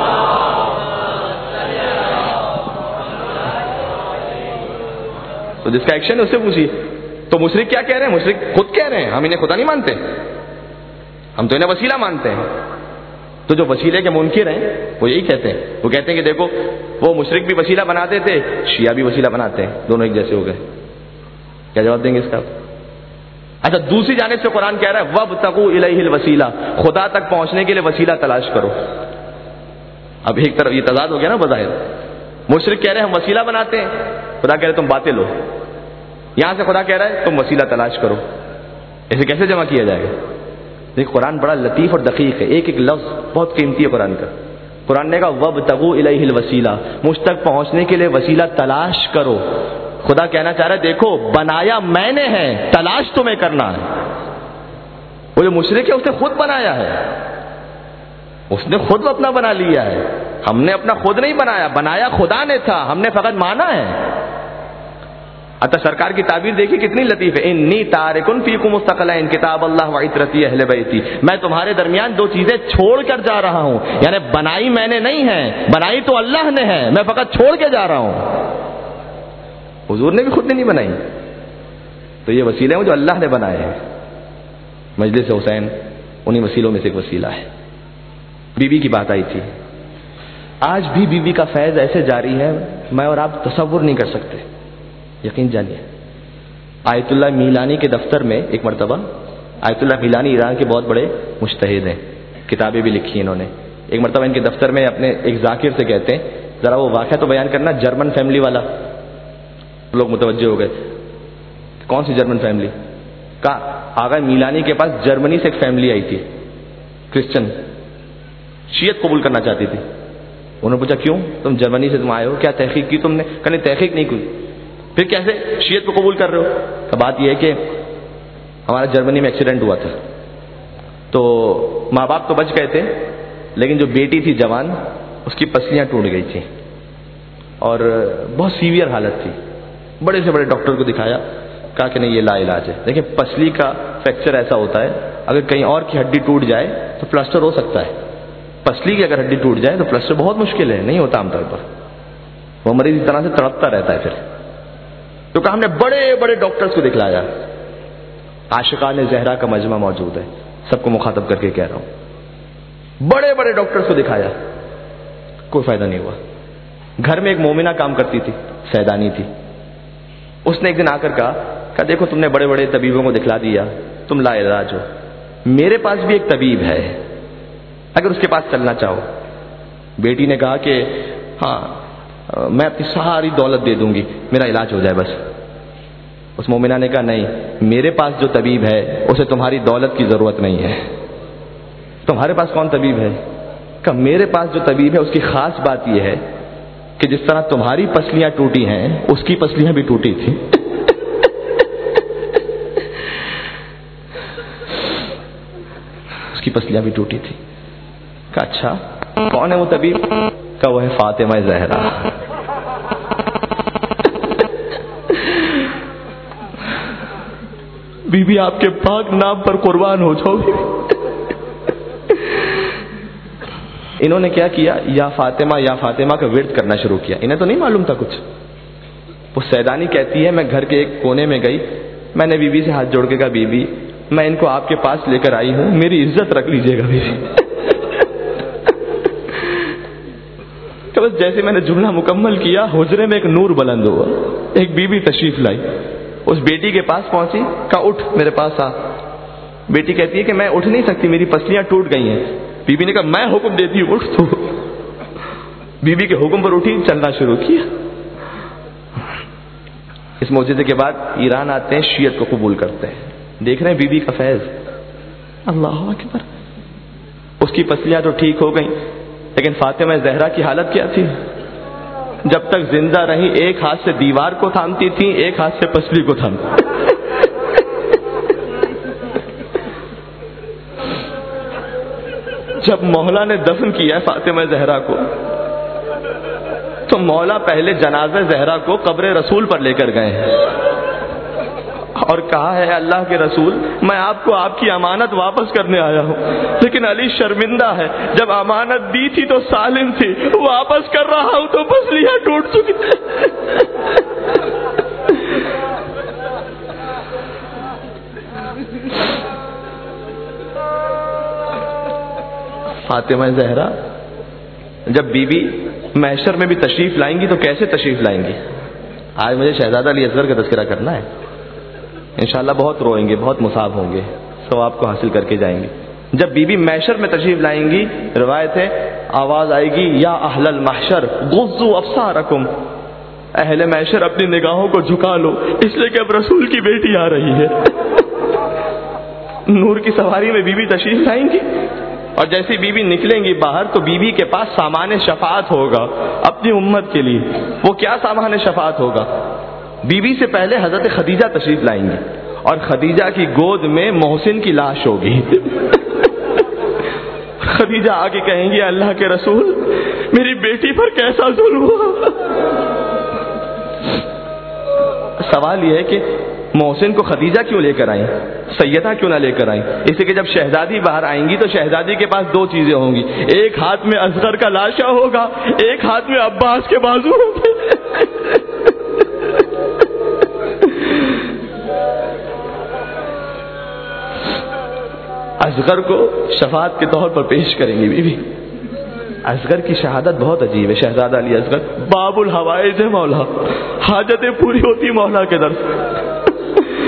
تو جس کا ایکشن ہے اس سے پوچھیے. تو مشرک کیا کہہ رہے ہیں؟ مشرک خود کہہ رہے ہیں ہم انہیں خدا نہیں مانتے, ہم تو انہیں وسیلہ مانتے ہیں. تو جو وسیلے کے منکر ہیں وہ یہی کہتے ہیں, وہ کہتے ہیں کہ دیکھو وہ مشرک بھی وسیلہ بناتے تھے, شیعہ بھی وسیلہ بناتے ہیں, دونوں ایک جیسے ہو گئے. کیا جواب دیں گے اس کا؟ اچھا دوسری جانب سے قرآن کہہ رہا ہے وابتغوا الیہ الوسیلہ, خدا تک پہنچنے کے لیے وسیلہ تلاش کرو. اب ایک طرف یہ تضاد ہو گیا نا بظاہر. مشرک کہہ رہے ہیں ہم وسیلہ بناتے ہیں, خدا کہہ رہے تم باطل ہو. یہاں سے خدا کہہ رہا ہے تم وسیلہ تلاش کرو. اسے کیسے جمع کیا جائے گا؟ دیکھ قرآن بڑا لطیف اور دقیق ہے, ایک ایک لفظ بہت قیمتی ہے قرآن کا. قرآن نے کہا وابتغوا الیہ الوسیلہ, مجھ تک پہنچنے کے لیے وسیلہ تلاش کرو. خدا کہنا چاہ رہا ہے دیکھو بنایا میں نے ہے, تلاش تمہیں کرنا ہے. وہ جو مشرک ہے اس نے خود بنایا ہے, اس نے خود اپنا بنا لیا ہے. ہم نے اپنا خود نہیں بنایا, بنایا خدا نے تھا, ہم نے فقط مانا ہے. اچھا سرکار کی تعبیر دیکھیے کتنی لطیف ہے. انی تارکن فیکم مستقلین کتاب اللہ وعترتی اہل بیتی, میں تمہارے درمیان دو چیزیں چھوڑ کر جا رہا ہوں. یعنی بنائی میں نے نہیں ہے, بنائی تو اللہ نے ہے, میں فقط چھوڑ کے جا رہا ہوں. حضور نے بھی خود نے نہیں بنائی. تو یہ وسیلے ہیں جو اللہ نے بنائے ہیں. مجلس حسین انہی وسیلوں میں سے ایک وسیلہ ہے. بی بی کی بات آئی تھی, آج بھی بی بی کا فیض ایسے جاری ہے میں اور آپ تصور نہیں کر سکتے, یقین جانیے. آیت اللہ میلانی کے دفتر میں ایک مرتبہ، آیت اللہ میلانی ایران کے بہت بڑے مجتہد ہیں، کتابیں بھی لکھی انہوں نے، ایک مرتبہ ان کے دفتر میں اپنے ایک ذاکر سے کہتے ہیں ذرا وہ واقعہ تو بیان کرنا جرمن فیملی والا. لوگ متوجہ ہو گئے، کون سی جرمن فیملی؟ کہا آغا میلانی کے پاس جرمنی سے ایک فیملی آئی تھی، کرسچن، شیعت قبول کرنا چاہتی تھی. انہوں نے پوچھا کیوں، تم جرمنی سے تم آئے ہو، کیا تحقیق کی تم نے؟ کہا نہیں تحقیق نہیں کی. پھر کیسے شیعت کو قبول کر رہے ہو؟ بات یہ ہے کہ ہمارا جرمنی میں ایکسیڈنٹ ہوا تھا، تو ماں باپ تو بچ گئے تھے، لیکن جو بیٹی تھی جوان، اس کی پسلیاں ٹوٹ گئی تھیں اور بہت سیویئر حالت تھی. بڑے سے بڑے ڈاکٹر کو دکھایا، کہا کہ نہیں یہ لا علاج ہے. دیکھیں پسلی کا فریکچر ایسا ہوتا ہے، اگر کہیں اور کی ہڈی ٹوٹ جائے تو پلاسٹر ہو سکتا ہے، پسلی کی اگر ہڈی ٹوٹ جائے تو پلاسٹر بہت مشکل ہے، نہیں ہوتا عام طور پر، وہ مریض اس طرح سے تڑپتا رہتا ہے. پھر تو کہا ہم نے بڑے بڑے ڈاکٹرز کو دکھلایا، عاشقان زہرا کا مجمع موجود ہے، سب کو مخاطب کر کے کہہ رہا ہوں، بڑے بڑے ڈاکٹرز کو دکھایا، کوئی فائدہ نہیں ہوا. گھر میں ایک مومنہ کام کرتی تھی، سیدانی تھی، اس نے ایک دن آ کر کہا دیکھو تم نے بڑے بڑے طبیبوں کو دکھلا دیا، تم لا علاج ہو، میرے پاس بھی ایک طبیب ہے، اگر اس کے پاس چلنا چاہو. بیٹی نے کہا کہ ہاں میں اپنی ساری دولت دے دوں گی، میرا علاج ہو جائے بس. اس مومنہ نے کہا نہیں، میرے پاس جو طبیب ہے اسے تمہاری دولت کی ضرورت نہیں ہے. تمہارے پاس کون طبیب ہے؟ کہ میرے پاس جو طبیب ہے اس کی خاص بات یہ ہے کہ جس طرح تمہاری پسلیاں ٹوٹی ہیں اس کی پسلیاں بھی ٹوٹی تھی. اس کی پسلیاں بھی ٹوٹی تھی. کہا اچھا کون ہے وہ طبیب؟ کہا وہ ہے فاطمہ زہرا. بی بی آپ کے پاک نام پر قربان ہو جاؤ. انہوں نے کیا کیا، یا فاطمہ کا ورد کرنا شروع کیا. انہیں تو نہیں معلوم تھا کچھ. وہ سیدانی کہتی ہے میں گھر کے ایک کونے میں گئی، میں نے بی بی سے ہاتھ جوڑ کے کہا بی بی میں ان کو آپ کے پاس لے کر آئی ہوں، میری عزت رکھ لیجیے گا بی بی. تو بس جیسے میں نے جملہ مکمل کیا، حجرے میں ایک نور بلند ہوا، ایک بی بی تشریف لائی، اس بیٹی کے پاس پہنچی، کہا اٹھ میرے پاس آ. بیٹی کہتی ہے کہ میں اٹھ نہیں سکتی، میری پسلیاں ٹوٹ گئی ہیں. بی بی نے کہا میں حکم دیتی ہوں اٹھ. تو بی بی کے حکم پر اٹھی، چلنا شروع کیا. اس معجزے کے بعد ایران آتے ہیں، شیعت کو قبول کرتے ہیں. دیکھ رہے ہیں بی بی کا فیض، اللہ اکبر. اس کی پسلیاں تو ٹھیک ہو گئیں، لیکن فاطمہ زہرا کی حالت کیا تھی؟ جب تک زندہ رہی ایک ہاتھ سے دیوار کو تھامتی تھی، ایک ہاتھ سے پسلی کو تھامتی. جب مولا نے دفن کیا ہے فاطمہ زہرا کو، تو مولا پہلے جنازہ زہرا کو قبر رسول پر لے کر گئے ہیں اور کہا ہے اللہ کے رسول میں آپ کو آپ کی امانت واپس کرنے آیا ہوں، لیکن علی شرمندہ ہے، جب امانت دی تھی تو سالم تھی، واپس کر رہا ہوں تو پسلیاں ٹوٹ چکی تھی. فاطمہ زہرا جب بی بی محشر میں بھی تشریف لائیں گی تو کیسے تشریف لائیں گی؟ آج مجھے شہزادہ علی اصغر کا تذکرہ کرنا ہے، انشاءاللہ بہت روئیں گے، بہت مصاب ہوں گے، ثواب کو حاصل کر کے جائیں گے. جب بی بی محشر میں تشریف لائیں گی، روایت ہے آواز آئے گی یا اہل المحشر غضوا ابصارکم، اہل محشر اپنی نگاہوں کو جھکا لو، اس لیے کہ اب رسول کی بیٹی آ رہی ہے. نور کی سواری میں بی بی تشریف لائیں گی، اور جیسی بی بی نکلیں گی باہر تو بی بی کے پاس سامان شفاعت ہوگا اپنی امت کے لیے. وہ کیا سامان شفاعت ہوگا؟ بی بی سے پہلے حضرت خدیجہ تشریف لائیں گی اور خدیجہ کی گود میں محسن کی لاش ہوگی. خدیجہ آگے کہیں گی اللہ کے رسول میری بیٹی پر کیسا ظلم ہوا. سوال یہ ہے کہ محسن کو خدیجہ کیوں لے کر آئیں، سیدہ کیوں نہ لے کر آئیں؟ اسی کہ جب شہزادی باہر آئیں گی تو شہزادی کے پاس دو چیزیں ہوں گی، ایک ہاتھ میں اصغر کا لاشا ہوگا، ایک ہاتھ میں عباس کے بازو ہوں گے. اصغر کو شفاعت کے طور پر پیش کریں گی بی بی. اصغر کی شہادت بہت عجیب ہے. شہزادہ علی اصغر باب الحوائج ہے مولا، حاجتیں پوری ہوتی مولا کے در سے.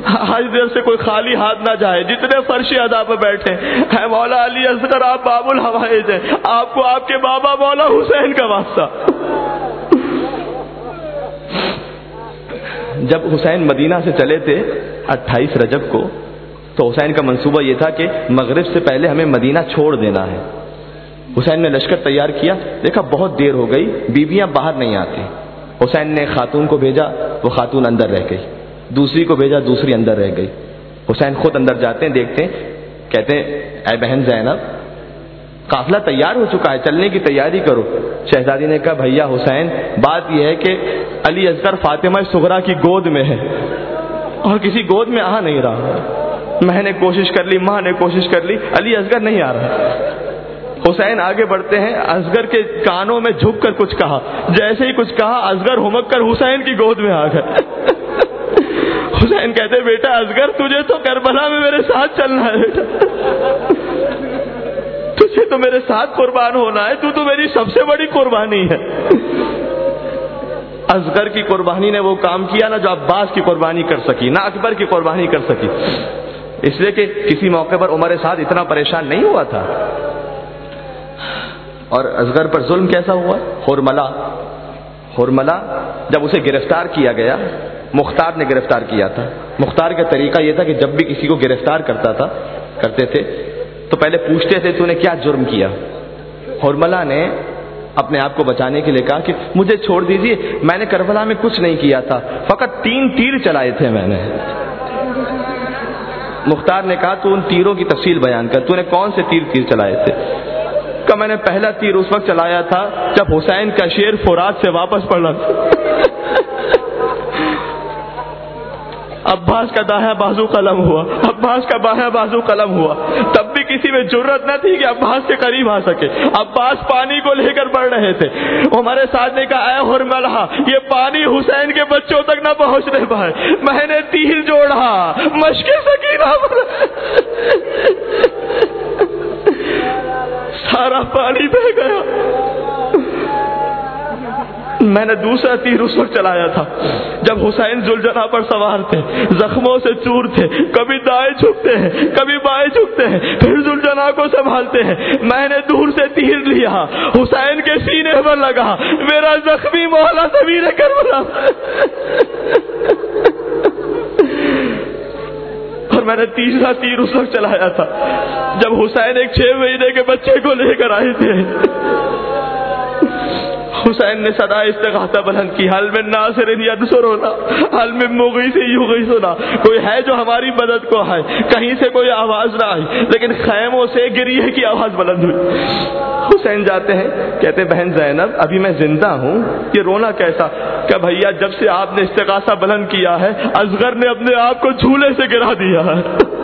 آج دیر سے کوئی خالی ہاتھ نہ جائے، جتنے فرش ادا پہ بیٹھے اے مولا علی اصغر آپ باب الحوائج ہیں، آپ کو آپ کے بابا مولا حسین کا واسطہ۔ جب حسین مدینہ سے چلے تھے 28 رجب کو، تو حسین کا منصوبہ یہ تھا کہ مغرب سے پہلے ہمیں مدینہ چھوڑ دینا ہے۔ حسین نے لشکر تیار کیا، دیکھا بہت دیر ہو گئی، بیویاں باہر نہیں آتی۔ حسین نے خاتون کو بھیجا، وہ خاتون اندر رہ گئی، دوسری کو بھیجا، دوسری اندر رہ گئی۔ حسین خود اندر جاتے ہیں، دیکھتے ہیں، کہتے ہیں اے بہن زینب قافلہ تیار ہو چکا ہے، چلنے کی تیاری کرو۔ شہزادی نے کہا بھیا حسین بات یہ ہے کہ علی اصغر فاطمہ صغرا کی گود میں ہے اور کسی گود میں آ نہیں رہا۔ میں نے کوشش کر لی، ماں نے کوشش کر لی، علی اصغر نہیں آ رہا۔ حسین آگے بڑھتے ہیں، اصغر کے کانوں میں جھک کر کچھ کہا، جیسے ہی کچھ کہا اصغر ہمک کر حسین کی گود میں آ گئے۔ حسین کہتے بیٹا اصغر تجھے تو کربلا میں میرے ساتھ چلنا ہے، بیٹا تجھے تو میرے ساتھ قربان ہونا ہے، تو میری سب سے بڑی قربانی ہے۔ اصغر کی قربانی نے وہ کام کیا نا جو عباس کی قربانی کر سکی، نہ اکبر کی قربانی کر سکی، اس لیے کہ کسی موقع پر عمر سعد اتنا پریشان نہیں ہوا تھا۔ اور اصغر پر ظلم کیسا ہوا؟ حرملہ جب اسے گرفتار کیا گیا، مختار نے گرفتار کیا تھا۔ مختار کا طریقہ یہ تھا کہ جب بھی کسی کو گرفتار کرتے تھے تو پہلے پوچھتے تھے تو نے کیا جرم کیا۔ حرملہ نے اپنے آپ کو بچانے کے لیے کہا کہ مجھے چھوڑ دیجیے، میں نے کربلا میں کچھ نہیں کیا تھا، فقط 3 تیر چلائے تھے میں نے۔ مختار نے کہا تو ان تیروں کی تفصیل بیان کر، تو نے کون سے تیر چلائے تھے؟ کہ میں نے پہلا تیر اس وقت چلایا تھا جب حسین کا شیر فرات سے واپس پڑا۔ عباس کا دایاں بازو قلم ہوا، عباس کا بایاں بازو قلم ہوا، تب بھی کسی میں جرت نہ تھی کہ عباس کے قریب آ سکے۔ عباس پانی کو لے کر بڑھ رہے تھے، ہمارے ساتھ نے کہا اے حرملہ یہ پانی حسین کے بچوں تک نہ پہنچنے پائے، میں نے تیر جوڑا، مشق سکینہ سارا پانی بہ گیا۔ میں نے دوسرا تیر اس وقت چلایا تھا جب حسین ذوالجناح پر سوار تھے، زخموں سے چور تھے، کبھی دائیں جھکتے ہیں کبھی بائیں جھکتے ہیں، پھر ذوالجناح کو سنبھالتے ہیں۔ میں نے دور سے تیر لیا، حسین کے سینے پر لگا، میرا زخمی مولا ضمیر کربلا۔ اور میں نے تیسرا تیر اس وقت چلایا تھا جب حسین ایک 6 مہینے کے بچے کو لے کر آئے تھے۔ حسین نے صدا استغاثہ بلند کی، حل من ناصر ینصرنا، حل من مغیث یغیثنا، کوئی ہے جو ہماری مدد کو ہے؟ کہیں سے کوئی آواز نہ آئی، لیکن خیموں سے گریہ کی آواز بلند ہوئی۔ حسین جاتے ہیں، کہتے بہن زینب ابھی میں زندہ ہوں، یہ رونا کیسا؟ کہ بھیا جب سے آپ نے استغاثہ بلند کیا ہے اصغر نے اپنے آپ کو جھولے سے گرا دیا ہے۔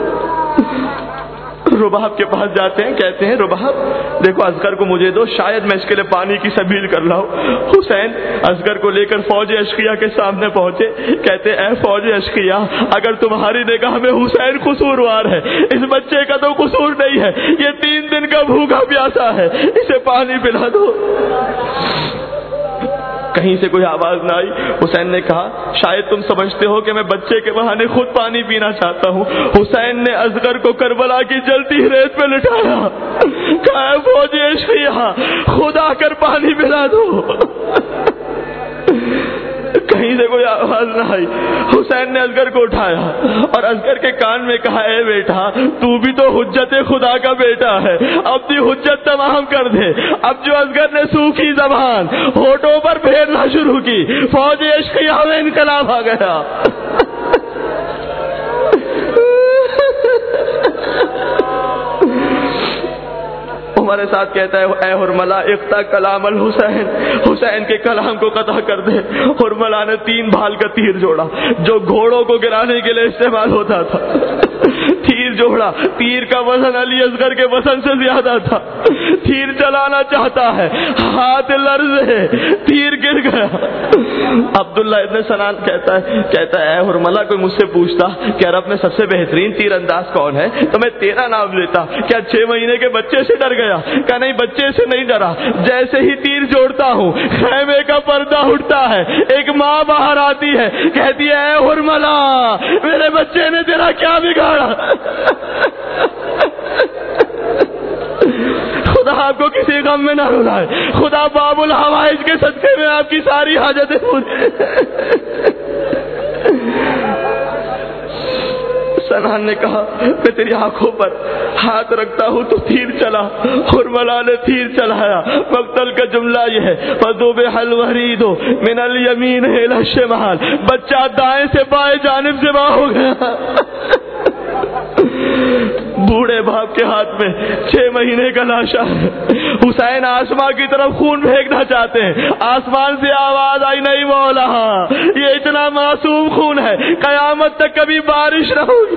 رباب کے پاس جاتے ہیں، کہتے ہیں رباب دیکھو اصغر کو مجھے دو، شاید میں اس کے لیے پانی کی سبیل کر لاؤں۔ حسین اصغر کو لے کر فوج اشقیہ کے سامنے پہنچے، کہتے اے فوج اشقیہ اگر تمہاری نگاہ میں حسین قصوروار ہے، اس بچے کا تو قصور نہیں ہے، یہ 3 دن کا بھوکا پیاسا ہے، اسے پانی پلا دو۔ کہیں سے کوئی آواز نہ آئی۔ حسین نے کہا شاید تم سمجھتے ہو کہ میں بچے کے بہانے خود پانی پینا چاہتا ہوں۔ حسین نے اصغر کو کربلا کی جلتی ریت پہ لٹایا، کہا فوج اشقیہ خود آ کر پانی پلا دو۔ کہیں سے کوئی آواز نہ آئی۔ حسین نے اصغر کو اٹھایا اور اصغر کے کان میں کہا اے بیٹا تو بھی تو حجت خدا کا بیٹا ہے، اپنی حجت تمام کر دے۔ اب جو اصغر نے سوکھی زبان ہونٹوں پر پھیرنا شروع کی، فوج اشقیہ میں انقلاب آ گیا۔ ہمارے ساتھ کہتا ہے اے حرملہ اقطع کلام الحسین، حسین کے کلام کو قطع کر دے۔ حرملہ نے 3 بھال کا تیر جوڑا جو گھوڑوں کو گرانے کے لیے استعمال ہوتا تھا، تیر جوڑا، تیر کا وزن علی اصغر کے وزن سے زیادہ تھا، تیر چلانا چاہتا ہے، ہاتھ لرزے، تیر گر گیا۔ عبداللہ ابن سنان کہتا ہے اے حرملہ کوئی مجھ سے پوچھتا کہ عرب میں سب سے بہترین تیر انداز کون ہے تو میں تیرا نام لیتا، کیا 6 مہینے کے بچے سے ڈر گیا؟ کہ نہیں، بچے سے نہیں ڈرا، جیسے ہی تیر جوڑتا ہوں خیمے کا پردہ اٹھتا ہے، ایک ماں باہر آتی ہے، کہتی ہے اے حرملہ میرے بچے نے تیرا کیا بگاڑا؟ خدا آپ کو کسی غم میں نہ رلائے، خدا باب الحوائج کے صدقے میں آپ کی ساری حاجتیں پوری۔ سنان نے کہا میں تیری آنکھوں پر ہاتھ رکھتا ہوں تو تیر چلا، حرملہ نے تیر چلایا۔ مقتل کا جملہ یہ ہے فَذُبِحَ الْوَرِيدُ مِنَ الْيَمِينِ إِلَى الشِّمَالِ، بچہ دائیں سے بائیں جانب سے باں ہو گیا۔ بوڑھے باپ کے ہاتھ میں 6 مہینے کا لاشا ہے۔ حسین آسمان کی طرف خون پھینکنا چاہتے ہیں، آسمان سے آواز آئی نہیں مولا یہ اتنا معصوم خون ہے، قیامت تک کبھی بارش نہ ہوگی۔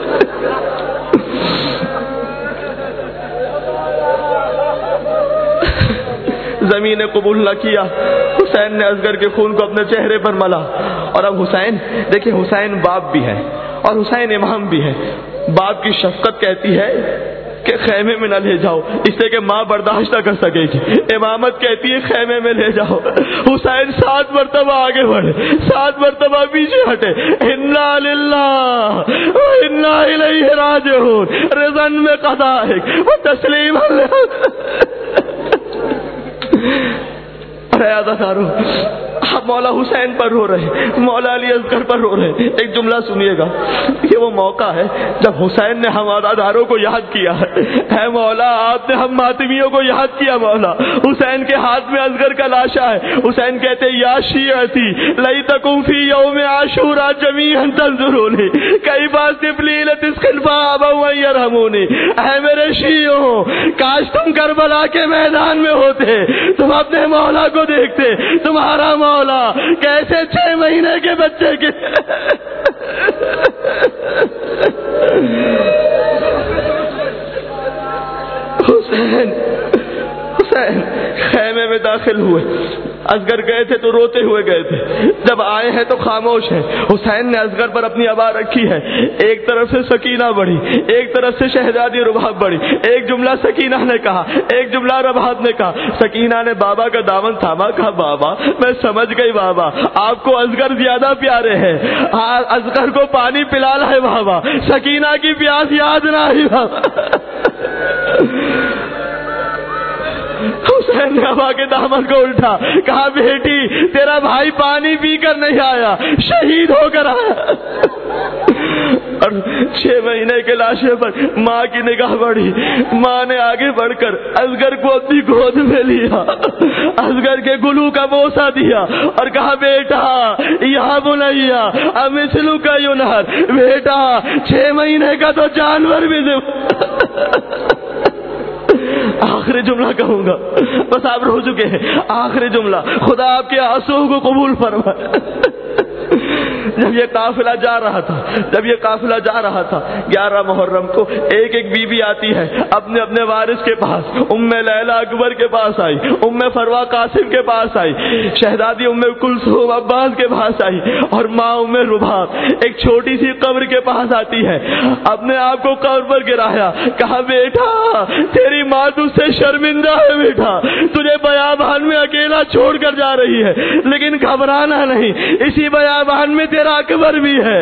زمین نے قبول نہ کیا، حسین نے اصغر کے خون کو اپنے چہرے پر ملا۔ اور اب حسین دیکھیں، حسین باپ بھی ہے اور حسین امام بھی ہے۔ باپ کی شفقت کہتی ہے کہ خیمے میں نہ لے جاؤ، اس لیے کہ ماں برداشت نہ کر سکے گی۔ امامت کہتی ہے خیمے میں لے جاؤ۔ حسین 7 مرتبہ آگے بڑھے، 7 مرتبہ پیچھے ہٹے۔ انا للہ و انا الیہ راجعون، رضن میں قضائک و تسلیما اور عزادارو آپ مولا حسین پر رو رہے، مولا علی اصغر پر رو رہے۔ ایک جملہ سنیے گا، یہ وہ موقع ہے جب حسین نے ہم عزاداروں کو یاد کیا ہے۔ اے مولا آپ نے ہم ماتمیوں کو یاد کیا مولا۔ حسین کے ہاتھ میں اصغر کا لاشا ہے۔ حسین کہتے یا شیعتی لیتکم فی یوم عاشوراء جمیعا تنظرونی کیف اسقلی لتسقلفا ابوا یرحمونی۔ اے میرے شیعوں، کاش تم کربلا کے میدان میں ہوتے، تم اپنے مولا کو دیکھتے، تمہارا مولا کیسے 6 مہینے کے بچے کے حسین خیمے میں داخل ہوئے۔ اصغر گئے تھے تو روتے ہوئے گئے تھے، جب آئے ہیں تو خاموش ہیں۔ حسین نے اصغر پر اپنی ابا رکھی ہے، ایک طرف سے سکینہ بڑھی، ایک طرف سے شہزادی رباب بڑھی۔ ایک جملہ سکینہ نے کہا، ایک جملہ رباب نے کہا۔ سکینہ نے بابا کا دامن تھاما، کہا بابا میں سمجھ گئی بابا، آپ کو اصغر زیادہ پیارے ہیں، اصغر کو پانی پلانا ہے بابا، سکینہ کی پیاس یاد نہ آئی بابا۔ حسین نے ابا کے دامن کو الٹا، کہا بیٹی تیرا بھائی پانی پی کر نہیں آیا، شہید ہو کر آیا۔ اور 6 مہینے کے لاشے پر ماں کی نگاہ بڑھی، ماں نے آگے بڑھ کر اصغر کو اپنی گود میں لیا، اصغر کے گلو کا بوسہ دیا اور کہا بیٹا یا بنیا امثلک ینہر، بیٹا 6 مہینے کا تو جانور بھی دے۔ آخری جملہ کہوں گا، بس آپ رو چکے ہیں، آخری جملہ، خدا آپ کے آنسو کو قبول فرمائے۔ جب یہ قافلہ جا رہا تھا 11 محرم کو ایک بی بی آتی ہے اپنے اپنے وارث کے پاس۔ ام لیلہ اکبر کے پاس آئی، ام فروا قاسم کے پاس آئی، شہزادی ام کلثوم عباس کے پاس آئی، اور ماں ام رباب ایک چھوٹی سی قبر کے پاس آتی ہے، اپنے آپ کو قبر پر گرایا، کہا بیٹا تیری ماں تجھ سے شرمندہ ہے، بیٹا تجھے بیابان میں اکیلا چھوڑ کر جا رہی ہے، لیکن گھبرانا نہیں، اسی بیابان میں تیرا اکبر بھی ہے۔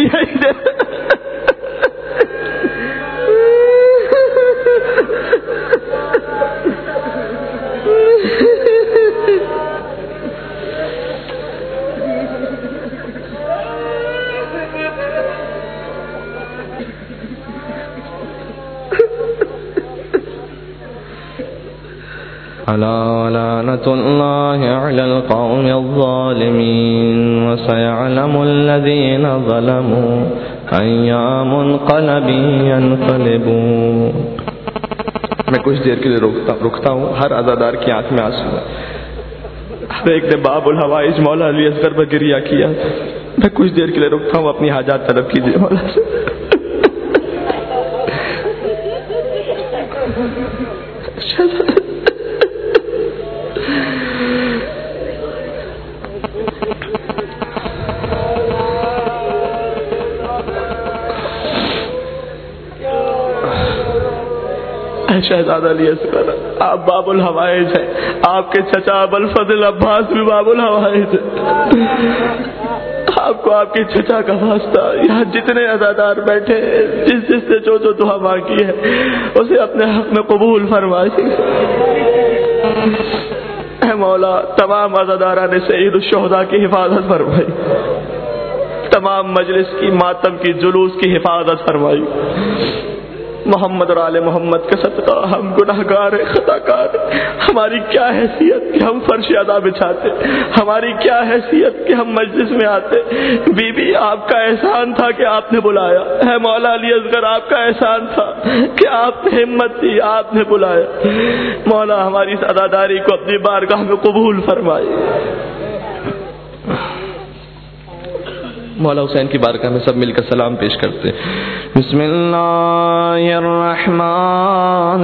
ألا لعنة الله على القوم الظالمين وسيعلم الذين ظلموا أي منقلب ينقلبون۔ میں کچھ دیر کے لیے رکتا ہوں، ہر عزادار کی آنکھ میں آنسو ہے، ہر ایک نے باب الحوائج مولا علی اصغر پر گریہ کیا۔ میں کچھ دیر کے لیے رکتا ہوں، اپنی حاجات طلب کیجیے مولا سے۔ شہزادہ علی اصغر، آپ باب الحوائج ہیں، آپ کے چچا ابوالفضل عباس بھی باب الحوائج ہیں، آپ کو آپ کے چچا کا واسطہ، یہاں جتنے عزادار بیٹھے جس جس نے جو جو دعا مانگی ہے اسے اپنے حق میں قبول فرمائیے۔ اے مولا، تمام عزاداران سعید الشہداء کی حفاظت فرمائی، تمام مجلس کی، ماتم کی، جلوس کی حفاظت فرمائی۔ محمد اور آل محمد کے صدقہ ہم گناہگار خطا کار، ہماری کیا حیثیت کہ ہم فرش ادا بچھاتے، ہماری کیا حیثیت کہ ہم مجلس میں آتے۔ بی بی آپ کا احسان تھا کہ آپ نے بلایا، اے مولا علی اصغر آپ کا احسان تھا کہ آپ نے ہمت دی، آپ نے بلایا۔ مولا ہماری اس عزاداری کو اپنی بارگاہ میں قبول فرمائے۔ مولا حسین کی بارگاہ میں سب مل کر سلام پیش کرتے ہیں۔ بسم اللہ الرحمن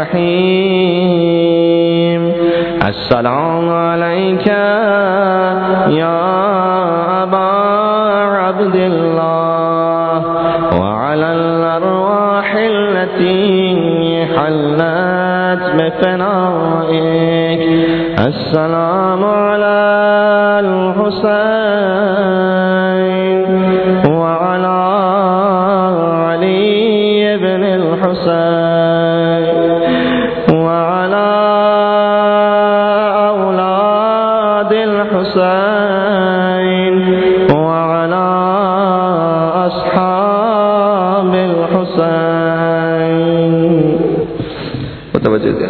الرحیم، السلام علیک یا ابا عبداللہ وعلی الارواح التي حلت بفنائک، السلام علی الحسین وعلی علی ابن الحسین وعلی اولاد الحسین وعلی اصحاب الحسین۔ متوجہ دیں۔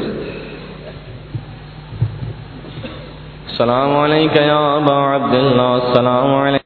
السلام علیکم یا ابا عبداللہ، السلام علیکم